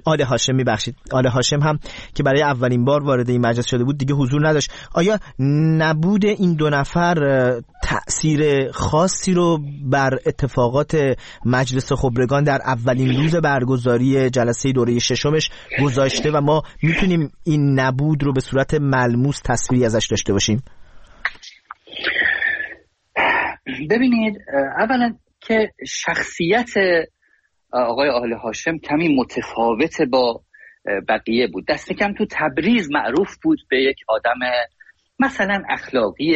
آل هاشم هم که برای اولین بار وارد این مجلس شده بود دیگه حضور نداشت. آیا نبود این 2 نفر تأثیر خاصی رو بر اتفاقات مجلس خبرگان در اولین روز برگزاری جلسه دوره 6 گذاشته و ما میتونیم این نبود رو به صورت ملموس تصویری ازش داشته باشیم؟ ببینید، اولا که شخصیت آقای آل هاشم کمی متفاوت با بقیه بود. دست کم تو تبریز معروف بود به یک آدم مثلا اخلاقی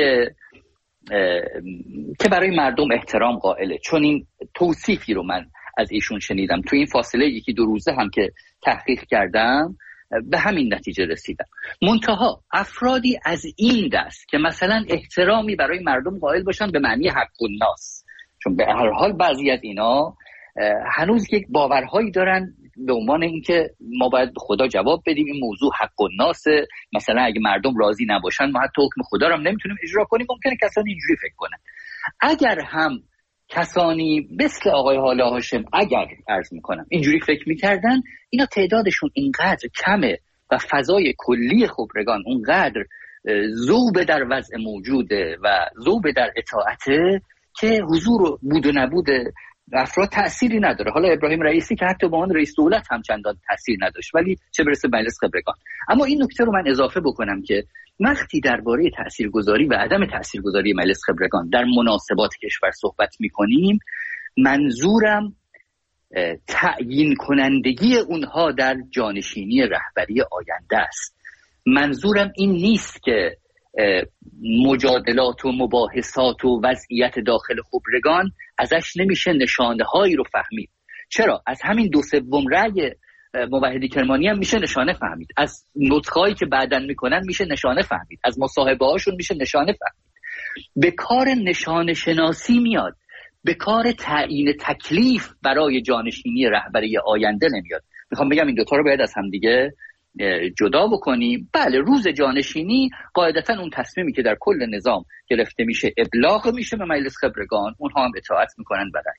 که برای مردم احترام قائله. چون این توصیفی رو من از ایشون شنیدم تو این فاصله 1-2 روزه هم که تحقیق کردم، به همین نتیجه رسیدم. منتها افرادی از این دست که مثلا احترامی برای مردم قائل باشن به معنی حق الناس، چون به هر حال بعضی از اینا هنوز یک باورهایی دارن به عنوان اینکه ما باید به خدا جواب بدیم، این موضوع حق الناسه، مثلا اگه مردم راضی نباشن ما حتی حکم خدا رو هم نمیتونیم اجرا کنیم. ممکنه کسانی اینجوری فکر کنن. اگر هم کسانی مثل آقای آل هاشم اگر عرض میکنم اینجوری فکر میکردن، اینا تعدادشون اینقدر کمه و فضای کلی خبرگان اونقدر ذوب در وضع موجوده و ذوب در اطاعته که حضور بود و نبود افراد تأثیری نداره. حالا ابراهیم رئیسی که حتی با عنوان رئیس دولت هم چندان تأثیر نداشت، ولی چه برسه مجلس خبرگان. اما این نکته رو من اضافه بکنم که وقتی درباره تاثیرگذاری و عدم تاثیرگذاری مجلس خبرگان در مناسبات کشور صحبت می‌کنیم، منظورم تعیین کنندگی اونها در جانشینی رهبری آینده است. منظورم این نیست که مجادلات و مباحثات و وضعیت داخل خبرگان ازش نمیشه نشانه هایی رو فهمید. چرا؟ از همین 2/3 رأی موحدی کرمانی هم میشه نشانه فهمید، از نطقایی که بعدن میکنن میشه نشانه فهمید، از مصاحبه هاشون میشه نشانه فهمید. به کار نشانه شناسی میاد، به کار تعیین تکلیف برای جانشینی رهبری آینده نمیاد. میخوام بگم این دوتا رو باید از هم دیگه جدا بکنیم. بله، روز جانشینی قاعدتا اون تصمیمی که در کل نظام گرفته میشه ابلاغ میشه به مجلس خبرگان، اونها هم اطاعت میکنن برای.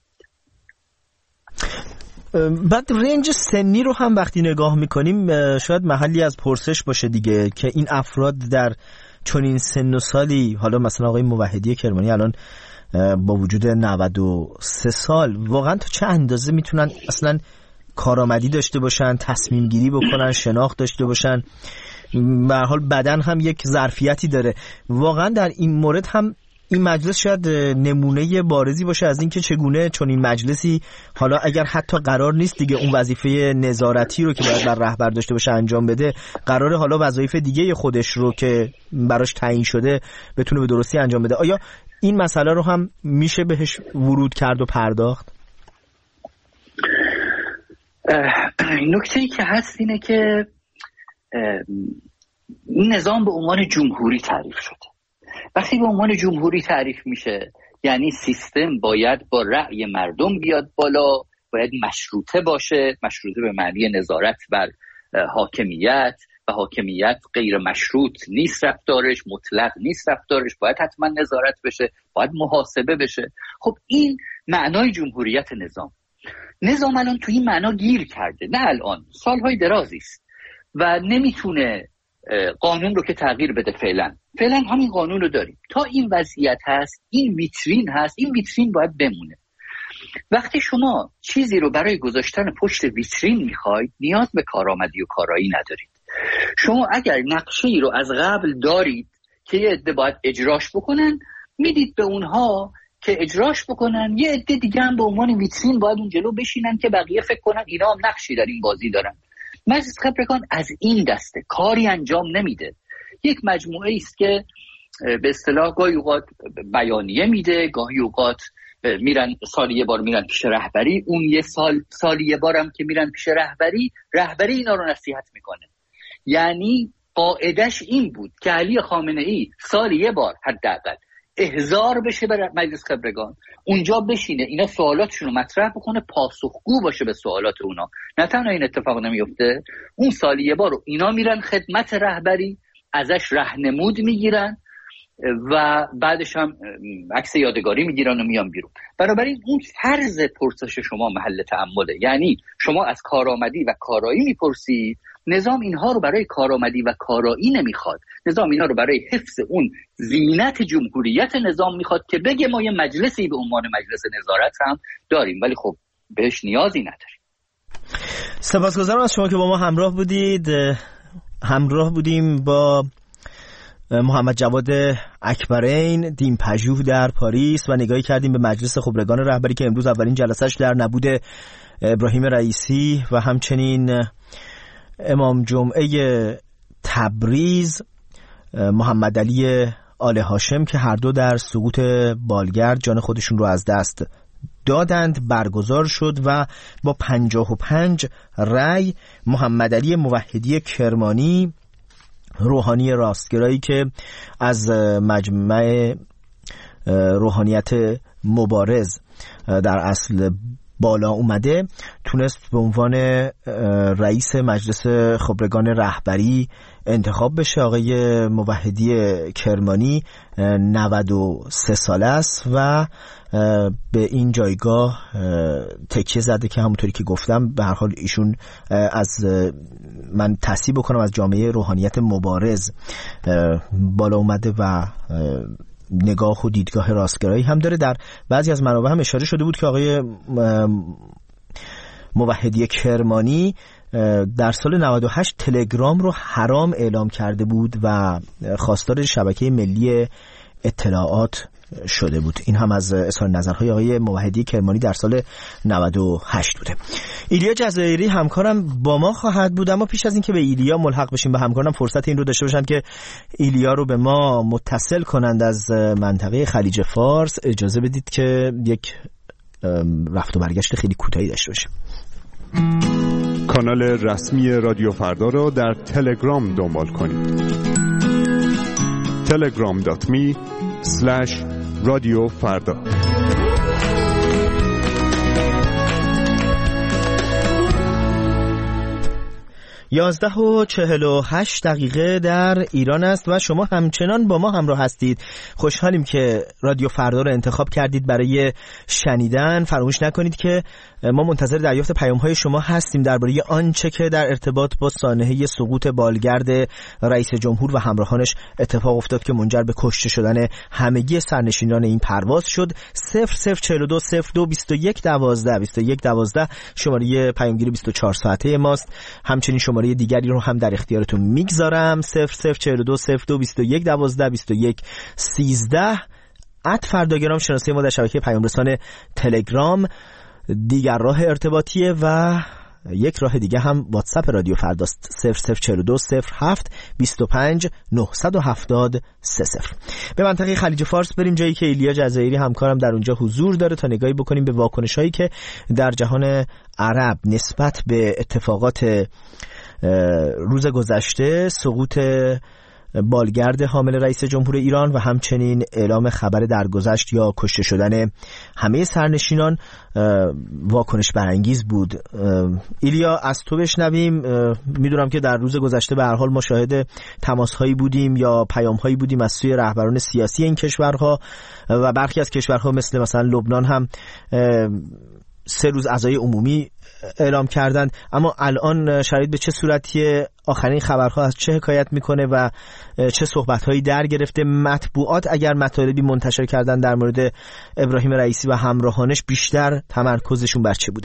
بعد رنج سنی رو هم وقتی نگاه میکنیم شاید محلی از پرسش باشه دیگه که این افراد در چنین سن و سالی، حالا مثلا آقای موحدی کرمانی الان با وجود 93 سال واقعا تا چه اندازه میتونن اصلا کارآمدی داشته باشن، تصمیم گیری بکنن، شناخت داشته باشن. به هر حال بدن هم یک ظرفیتی داره. واقعا در این مورد هم این مجلس شاید نمونه بارزی باشه از اینکه چگونه چون این مجلسی حالا اگر حتی قرار نیست دیگه اون وظیفه نظارتی رو که باید بر رهبر داشته باشه انجام بده، قراره حالا وظایف دیگه خودش رو که براش تعیین شده بتونه به درستی انجام بده. آیا این مسئله رو هم میشه بهش ورود کرد و پرداخت؟ نکته‌ای که هست اینه که این نظام به عنوان جمهوری تعریف شده. وقتی به عنوان جمهوری تعریف میشه یعنی سیستم باید با رأی مردم بیاد بالا، باید مشروطه باشه، مشروطه به معنی نظارت بر حاکمیت، و حاکمیت غیر مشروط نیست رفتارش، مطلق نیست رفتارش، باید حتما نظارت بشه، باید محاسبه بشه. خب این معنای جمهوریت نظام الان تو این معنا گیر کرده، نه الان، سالهای درازی است و نمیتونه قانون رو که تغییر بده. فعلا همین قانون رو داریم. تا این وضعیت هست، این ویترین هست، این ویترین باید بمونه. وقتی شما چیزی رو برای گذاشتن پشت ویترین میخواید، نیاز به کارآمدی و کارایی ندارید. شما اگر نقشه‌ای رو از قبل دارید که یه عده باید اجراش بکنن، میدید به اونها که اجراش بکنن، یه عده دیگه هم به عنوان ویترین باید اون جلو بشینن که بقیه فکر کنن اینا هم نقشی در این بازی دارن. مجلس خبرگان از این دسته کاری انجام نمیده. یک مجموعه است که به اصطلاح گاهی اوقات بیانیه میده، گاهی اوقات میرن سالی یه بار میرن پیش رهبری، اون یه سالی یه بارم که میرن پیش رهبری اینا رو نصیحت میکنه. یعنی قاعدش این بود که علی خامنه ای سالی یه بار حداقل احضار بشه به مجلس خبرگان، اونجا بشینه اینا سوالاتشون رو مطرح بکنه، پاسخگو باشه به سوالات اونا. نه تنها این اتفاق نمیفته، اون سالی یه بار اینا میرن خدمت رهبری، ازش راهنمود میگیرن و بعدش هم عکس یادگاری میگیرن و میان بیرون. بنابراین اون طرز پرسش شما محل تأمله. یعنی شما از کارآمدی و کارایی میپرسید، نظام اینها رو برای کارآمدی و کارایی نمیخواد. نظام اینا رو برای حفظ اون زینت جمهوریت نظام میخواد که بگه ما یه مجلسی به عنوان مجلس نظارت هم داریم، ولی خب بهش نیازی نداریم. سپاسگزارم از شما که با ما همراه بودید. همراه بودیم با محمد جواد اکبرین، دین پژوه در پاریس و نگاهی کردیم به مجلس خبرگان رهبری که امروز اولین جلسهش در نبود ابراهیم رئیسی و همچنین امام جمعه تبریز محمد علی آل هاشم که هر دو در سقوط بالگرد جان خودشون رو از دست دادند برگزار شد و با 55 رأی محمد علی موحدی کرمانی روحانی راستگرایی که از مجمع روحانیت مبارز در اصل بالا اومده تونست به عنوان رئیس مجلس خبرگان رهبری انتخاب بشه. آقای موحدی کرمانی 93 ساله است و به این جایگاه تکیه زده که همونطوری که گفتم به هر حال ایشون از من تصحیح بکنم از جامعه روحانیت مبارز بالا اومده و نگاه و دیدگاه راستگرایی هم داره. در بعضی از منابع هم اشاره شده بود که آقای موحدی کرمانی در سال 98 تلگرام رو حرام اعلام کرده بود و خواستار شبکه ملی اطلاعات شده بود. این هم از اظهار نظرهای آقای موحدی کرمانی در سال 98 بوده. ایلیا جزایری همکارم با ما خواهد بود، اما پیش از این که به ایلیا ملحق بشیم به همکارم فرصت این رو داشته باشن که ایلیا رو به ما متصل کنند از منطقه خلیج فارس، اجازه بدید که یک رفت و برگشت خیلی کوتاهی داشته باشیم. کانال رسمی رادیو فردا رو در تلگرام دنبال کنید. telegram.me/رادیو فردا. 11:48 در ایران است و شما همچنان با ما همراه هستید. خوشحالیم که رادیو فردا رو انتخاب کردید برای شنیدن. فراموش نکنید که ما منتظر دریافت پیام‌های شما هستیم درباره آنچه که در ارتباط با سانحه سقوط بالگرد رئیس جمهور و همراهانش اتفاق افتاد که منجر به کشته شدن همگی سرنشینان این پرواز شد. 0042 02 21 12 21 12 شماره پیامگیری 24 ساعته ماست. همچنین شماره دیگری رو هم در اختیارتون میگذارم 0042 02 21 12 21 13. @فرداگرام شناسه ما در شبکه پیامرسان تلگرام دیگر راه ارتباطیه و یک راه دیگه هم واتساپ رادیو فرداست 0042 07 25 970 30. به منطقه خلیج فارس بریم، جایی که ایلیا جزایری همکارم در اونجا حضور داره تا نگاهی بکنیم به واکنش‌هایی که در جهان عرب نسبت به اتفاقات روز گذشته، سقوط بالگرد حامل رئیس جمهور ایران و همچنین اعلام خبر درگذشت یا کشته شدن همه سرنشینان واکنش برانگیز بود. ایلیا از تو بشنویم. میدونم که در روز گذشته به هر حال ما شاهد تماس‌هایی بودیم یا پیام‌هایی بودیم از سوی رهبران سیاسی این کشورها و برخی از کشورها مثلا لبنان هم 3 روز عزای عمومی اعلام کردند. اما الان شرایط به چه صورتیه؟ آخرین خبرها از چه حکایت میکنه و چه صحبت‌هایی در گرفته؟ مطبوعات اگر مطالبی منتشر کردن در مورد ابراهیم رئیسی و همراهانش، بیشتر تمرکزشون بر چه بوده؟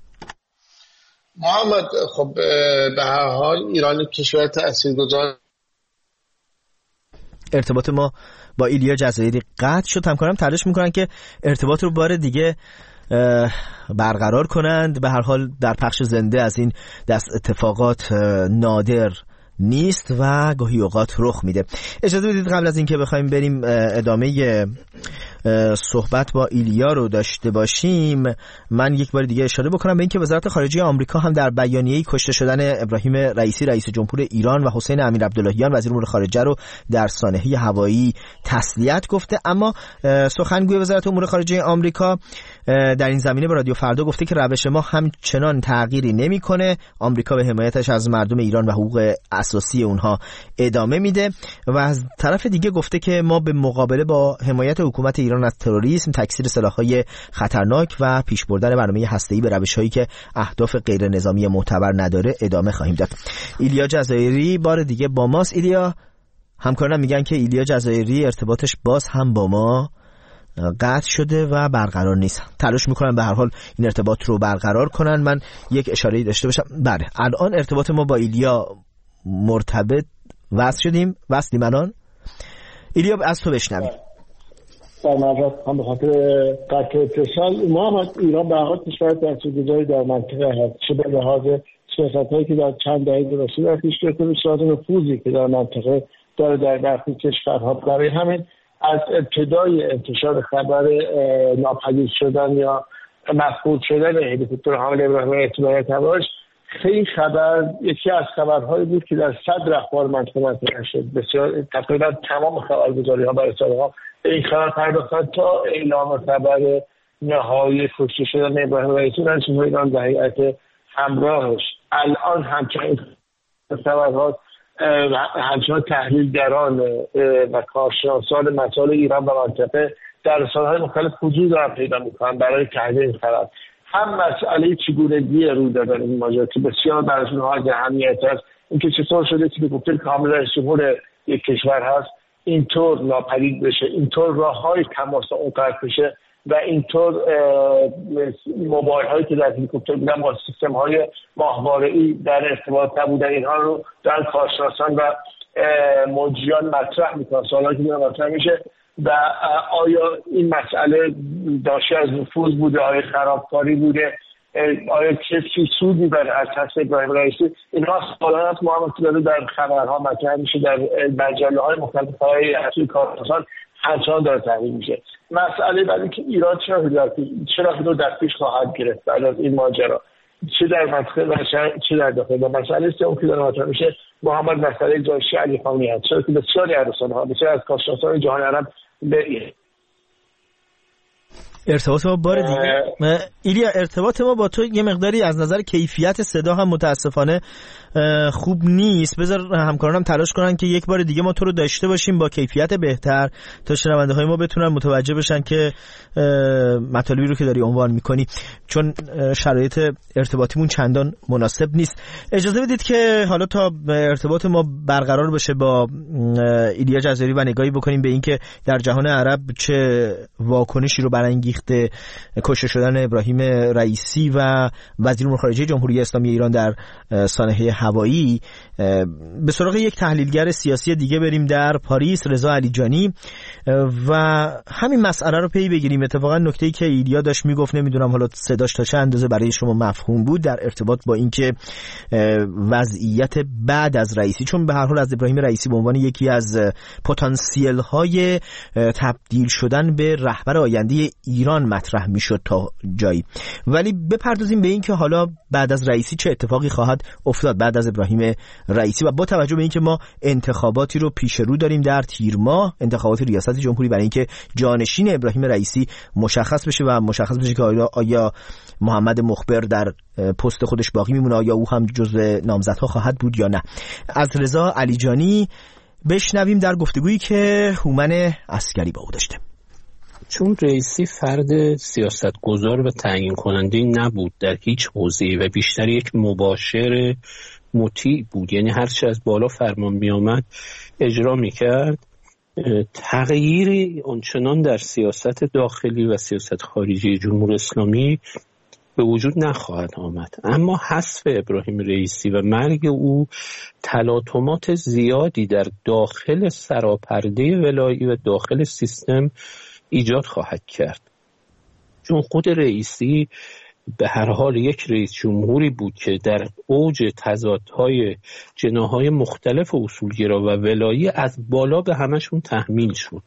محمد، خب به هر حال ایران کشور تاثیرگذار. ارتباط ما با ایلیا جزایری قطع شد. همکارم تلاش میکنن که ارتباط رو بار دیگه برقرار کنند. به هر حال در پخش زنده از این دست اتفاقات نادر نیست و گاهی اوقات رخ میده. اجازه بدید قبل از اینکه بخوایم بریم ادامه صحبت با ایلیا رو داشته باشیم، من یک بار دیگه اشاره بکنم به اینکه وزارت خارجه آمریکا هم در بیانیه‌ای کشته شدن ابراهیم رئیسی رئیس جمهور ایران و حسین امیرعبداللهیان وزیر امور خارجه رو در سانحه هوایی تسلیت گفته. اما سخنگوی وزارت امور خارجه آمریکا در این زمینه به رادیو فردا گفته که روش ما همچنان تغییری نمیکنه. آمریکا به حمایتش از مردم ایران و حقوق اساسی اونها ادامه میده و از طرف دیگه گفته که ما به مقابله با حمایت حکومت ایران از تروریسم، تکثیر سلاح‌های خطرناک و پیش بردن برنامه هسته‌ای به روش‌هایی که اهداف غیر نظامی معتبر نداره ادامه خواهیم داد. ایلیا جزایری بار دیگه با ماست. ایلیا، همکارانم میگن که ایلیا جزایری ارتباطش باز هم با ما قطع شده و برقرار نیست. تلاش میکنن به هر حال این ارتباط رو برقرار کنن. من یک اشاره‌ای داشته باشم. بله، الان ارتباط ما با ایلیا مرتبط وصلیم الان. ایلیا، از تو بشنویم. در مجرد هم به خاطر قطع اتصال، محمد، ایران به حال کشور تاثیرگذاری در منطقه هست، چه به لحاظ سیاست‌هایی که در چند دهه گذشته در پیش گرفته، به صورت نفوذی که در منطقه داره در برخی کشورها. برای همین از ابتدای انتشار خبر ناپدید شدن یا مفقود شدن هلیکوپتر حامل ابراهیم رئیسی و هوایش، خیلی خبر یکی از خبرهایی بود که در صدر اخبار منطقه مطرح شد. بسیار تقریبا تمام خبرگزاری‌ها برای سالها این خبر پرداختن تا اعلام خبر نهایی کشته شدن ابراهیم رئیسی رئیس جمهور ایران و هیئت همراهش. الان همچنین خبرها همچنان تحلیلگران و کارشناسان مسائل ایران و منطقه در رسانه‌های مختلف حضور دارن پیدا می‌کنن برای تحلیل این خبر. هم مسئله چگونگی روی دادن این ماجرا که بسیار براشون ها اهمیت است، اینکه چطور شده که هلیکوپتر کامل رئیس جمهور یک کشور هست اینطور ناپدید بشه، اینطور راه‌های تماس اون قطع بشه و اینطور موبایل هایی که در هلیکوپتر بودن با سیستم های ماهواره‌ای در ارتباط نبودن، اینها رو در کارشناسان و مجریان مطرح میکنن. سوالاتی که مطرح میشه و آیا این مسئله داشته از نفوذ بوده، آیا خرابکاری بوده، آیا کسی سود میبره از تصمیم ابراهیم رئیسی؟ اینها سوالات محمد که در خبرها مطرح میشه، در مجله های مختلف های اصلی کارشناسان همچنان داره تحلیل میشه. مسئله بعدی که ایران چرا حدود در پیش خواهد گرفت بعد از این ماجرا، چه در منطقه و چه در داخل. و مسئله سوم که داره مطرح میشه محمد مسئله جایشی علی خامنه‌ای هست، چرا که بسیاری از رسانه‌ها، بسیاری از کارشناسان جهان عرب به ارتباط ما بار دیگه ایلیا، ارتباط ما با تو یه مقداری از نظر کیفیت صدا هم متاسفانه خوب نیست. بذار همکارانم تلاش کنن که یک بار دیگه ما تو رو داشته باشیم با کیفیت بهتر تا شنونده های ما بتونن متوجه بشن که مطالبی رو که داری عنوان میکنی، چون شرایط ارتباطیمون چندان مناسب نیست. اجازه بدید که حالا تا ارتباط ما برقرار بشه با ایلیا جزایری و نگاهی بکنیم به اینکه در جهان عرب چه واکنشی رو برانگیخته کشته شدن ابراهیم رئیسی و وزیر امور خارجه جمهوری اسلامی ایران در سانحه هوایی. به سراغ یک تحلیلگر سیاسی دیگه بریم در پاریس، رضا علیجانی، و همین مسئله رو پی بگیریم. اتفاقا نکته‌ای که ایلیا داشت میگفت، نمیدونم حالا صداش تا چه اندازه برای شما مفهوم بود در ارتباط با اینکه وضعیت بعد از رئیسی، چون به هر حال از ابراهیم رئیسی به عنوان یکی از پتانسیل های تبدیل شدن به رهبر آینده ایران مطرح میشد تا جایی، ولی بپردازیم به اینکه حالا بعد از رئیسی چه اتفاقی خواهد افتاد، بعد از ابراهیم رئیسی، و با توجه به اینکه ما انتخاباتی رو پیش رو داریم در تیر ماه، انتخابات ریاست جمهوری، برای اینکه جانشین ابراهیم رئیسی مشخص بشه و مشخص بشه که آیا محمد مخبر در پست خودش باقی میمونه، آیا او هم جزو نامزدها خواهد بود یا نه. از رضا علیجانی بشنویم در گفتگویی که هومن عسکری با او داشته. چون رئیسی فرد سیاستگزار و تعیین کننده نبود در هیچ حوزه‌ای و بیشتر یک مباشر مطیع بود، یعنی هر چه از بالا فرمان می آمد اجرا می کرد، تغییری آنچنان در سیاست داخلی و سیاست خارجی جمهوری اسلامی به وجود نخواهد آمد. اما حذف ابراهیم رئیسی و مرگ او تلاطمات زیادی در داخل سراپرده ولایی و داخل سیستم ایجاد خواهد کرد، چون خود رئیسی به هر حال یک رئیس جمهوری بود که در اوج تضادهای جناحهای مختلف اصولگرا و ولایی از بالا به همشون تحمیل شد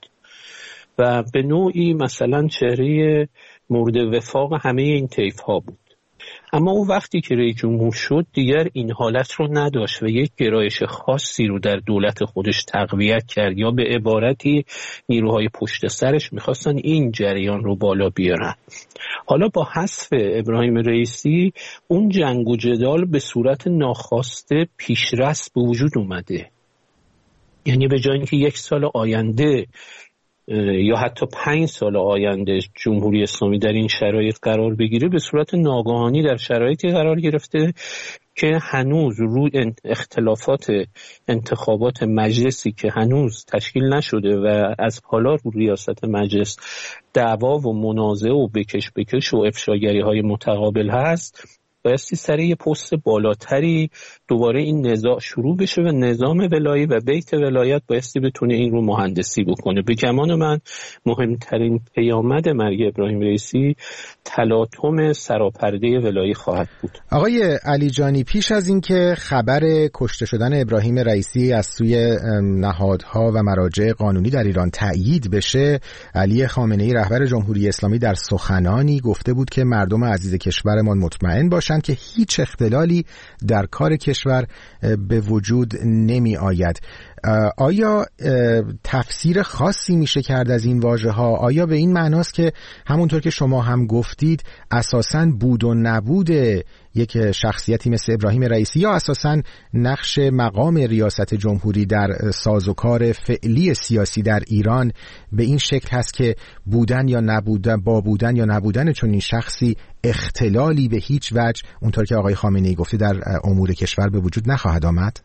و به نوعی مثلا چهره مورد وفاق همه این طیف ها بود. اما او وقتی که رئیس جمهور شد دیگر این حالت رو نداشت و یک گرایش خاصی رو در دولت خودش تقویت کرد، یا به عبارتی نیروهای پشت سرش میخواستن این جریان رو بالا بیارن. حالا با حذف ابراهیم رئیسی اون جنگ و جدال به صورت ناخواسته پیشرفت به وجود اومده، یعنی به جای اینکه یک سال آینده یا حتی 5 سال آینده جمهوری اسلامی در این شرایط قرار بگیره، به صورت ناگهانی در شرایطی قرار گرفته که هنوز روی اختلافات انتخابات مجلسی که هنوز تشکیل نشده و از حالا رو ریاست مجلس دعوا و منازعه و بکش و افشاگری های متقابل هست، بایستی سر یه پست بالاتری دوباره این نزاع شروع بشه و نظام ولایی و بیت ولایت بایستی بتونه این رو مهندسی بکنه. به گمان من مهمترین پیامد مرگ ابراهیم رئیسی تلاطم سراپرده ولایی خواهد بود. آقای علیجانی، پیش از اینکه خبر کشته شدن ابراهیم رئیسی از سوی نهادها و مراجع قانونی در ایران تأیید بشه، علی خامنه‌ای رهبر جمهوری اسلامی در سخنانی گفته بود که مردم عزیز کشورمان مطمئن باشند که هیچ اختلالی در کار کشور به وجود نمی آید. آیا تفسیر خاصی میشه کرد از این واژه ها؟ آیا به این معناست که همونطور که شما هم گفتید اساساً بود و نبود یک شخصیتی مثل ابراهیم رئیسی یا اساساً نقش مقام ریاست جمهوری در سازوکار فعلی سیاسی در ایران به این شکل هست که بودن یا نبودن، با بودن یا نبودن چون این شخصی اختلالی به هیچ وجه اونطور که آقای خامنه‌ای گفته در امور کشور به وجود نخواهد آمد؟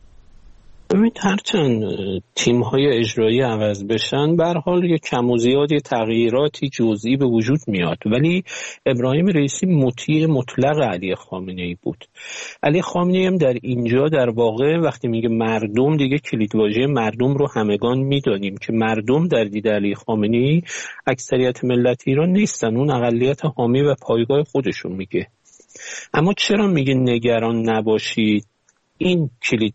ببینید، هرچند تیم‌های اجرایی عوض بشن، به هر حال یک کم و زیادی تغییراتی جزئی به وجود میاد، ولی ابراهیم رئیسی مطیع مطلق علی خامنه‌ای بود. علی خامنه‌ای هم در اینجا در واقع وقتی میگه مردم، دیگه کلیدواژه مردم رو همگان میدونیم که مردم در دید علی خامنه‌ای اکثریت ملت ایران نیستن، اون اقلیت حامی و پایگاه خودشون میگه. اما چرا میگه نگران نباشید؟ این کلید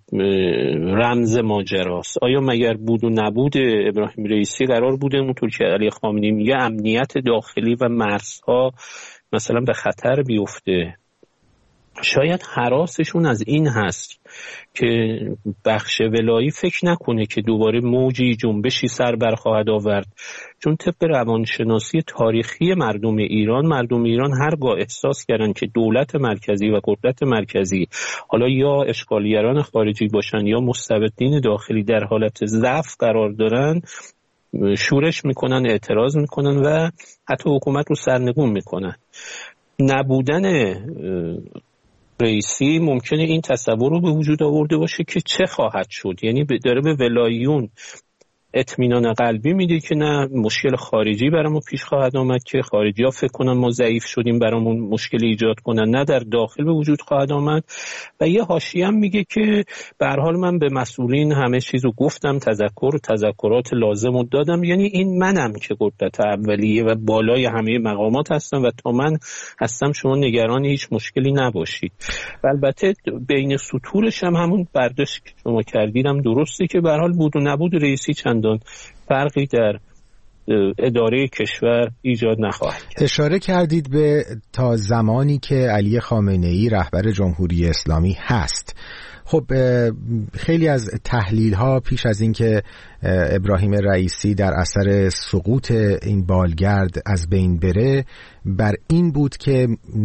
رمز ماجراست. آیا مگر بود و نبود ابراهیم رئیسی قرار بوده اونطور که علی خامنه‌ای میگه امنیت داخلی و مرزها مثلا به خطر بیفته؟ شاید هراسشون از این هست که بخش ولایی فکر نکنه که دوباره موجی جنبشی سر بر خواهد آورد، چون طبق روانشناسی تاریخی مردم ایران هرگاه احساس کردن که دولت مرکزی و قدرت مرکزی، حالا یا اشغالگران خارجی باشن یا مستبدین داخلی، در حالت ضعف قرار دارن، شورش میکنن، اعتراض میکنن و حتی حکومت رو سرنگون میکنن. نبودن رئیسی ممکنه این تصور رو به وجود آورده باشه که چه خواهد شد، یعنی داره به ولاییون اطمینان قلبی میده که نه مشکل خارجی برامون پیش خواهد آمد که خارجی ها فکر کنن ما ضعیف شدیم برامون مشکل ایجاد کنن، نه در داخل به وجود خواهد آمد. و یه حاشیه هم میگه که به هر حال من به مسئولین همه چیزو گفتم، تذکرات لازم رو دادم، یعنی این منم که قدرت اولیه و بالای همه مقامات هستم و تا من هستم شما نگران هیچ مشکلی نباشید. و البته بین سطورش هم همون برداشت که شما کردیدم درسته که به هر حال بود و نبود رئیسی چندان فرقی در اداره کشور ایجاد نخواهد کرد. اشاره کردید به تا زمانی که علی خامنه‌ای رهبر جمهوری اسلامی هست. خب خیلی از تحلیل ها پیش از اینکه ابراهیم رئیسی در اثر سقوط این بالگرد از بین بره بر این بود که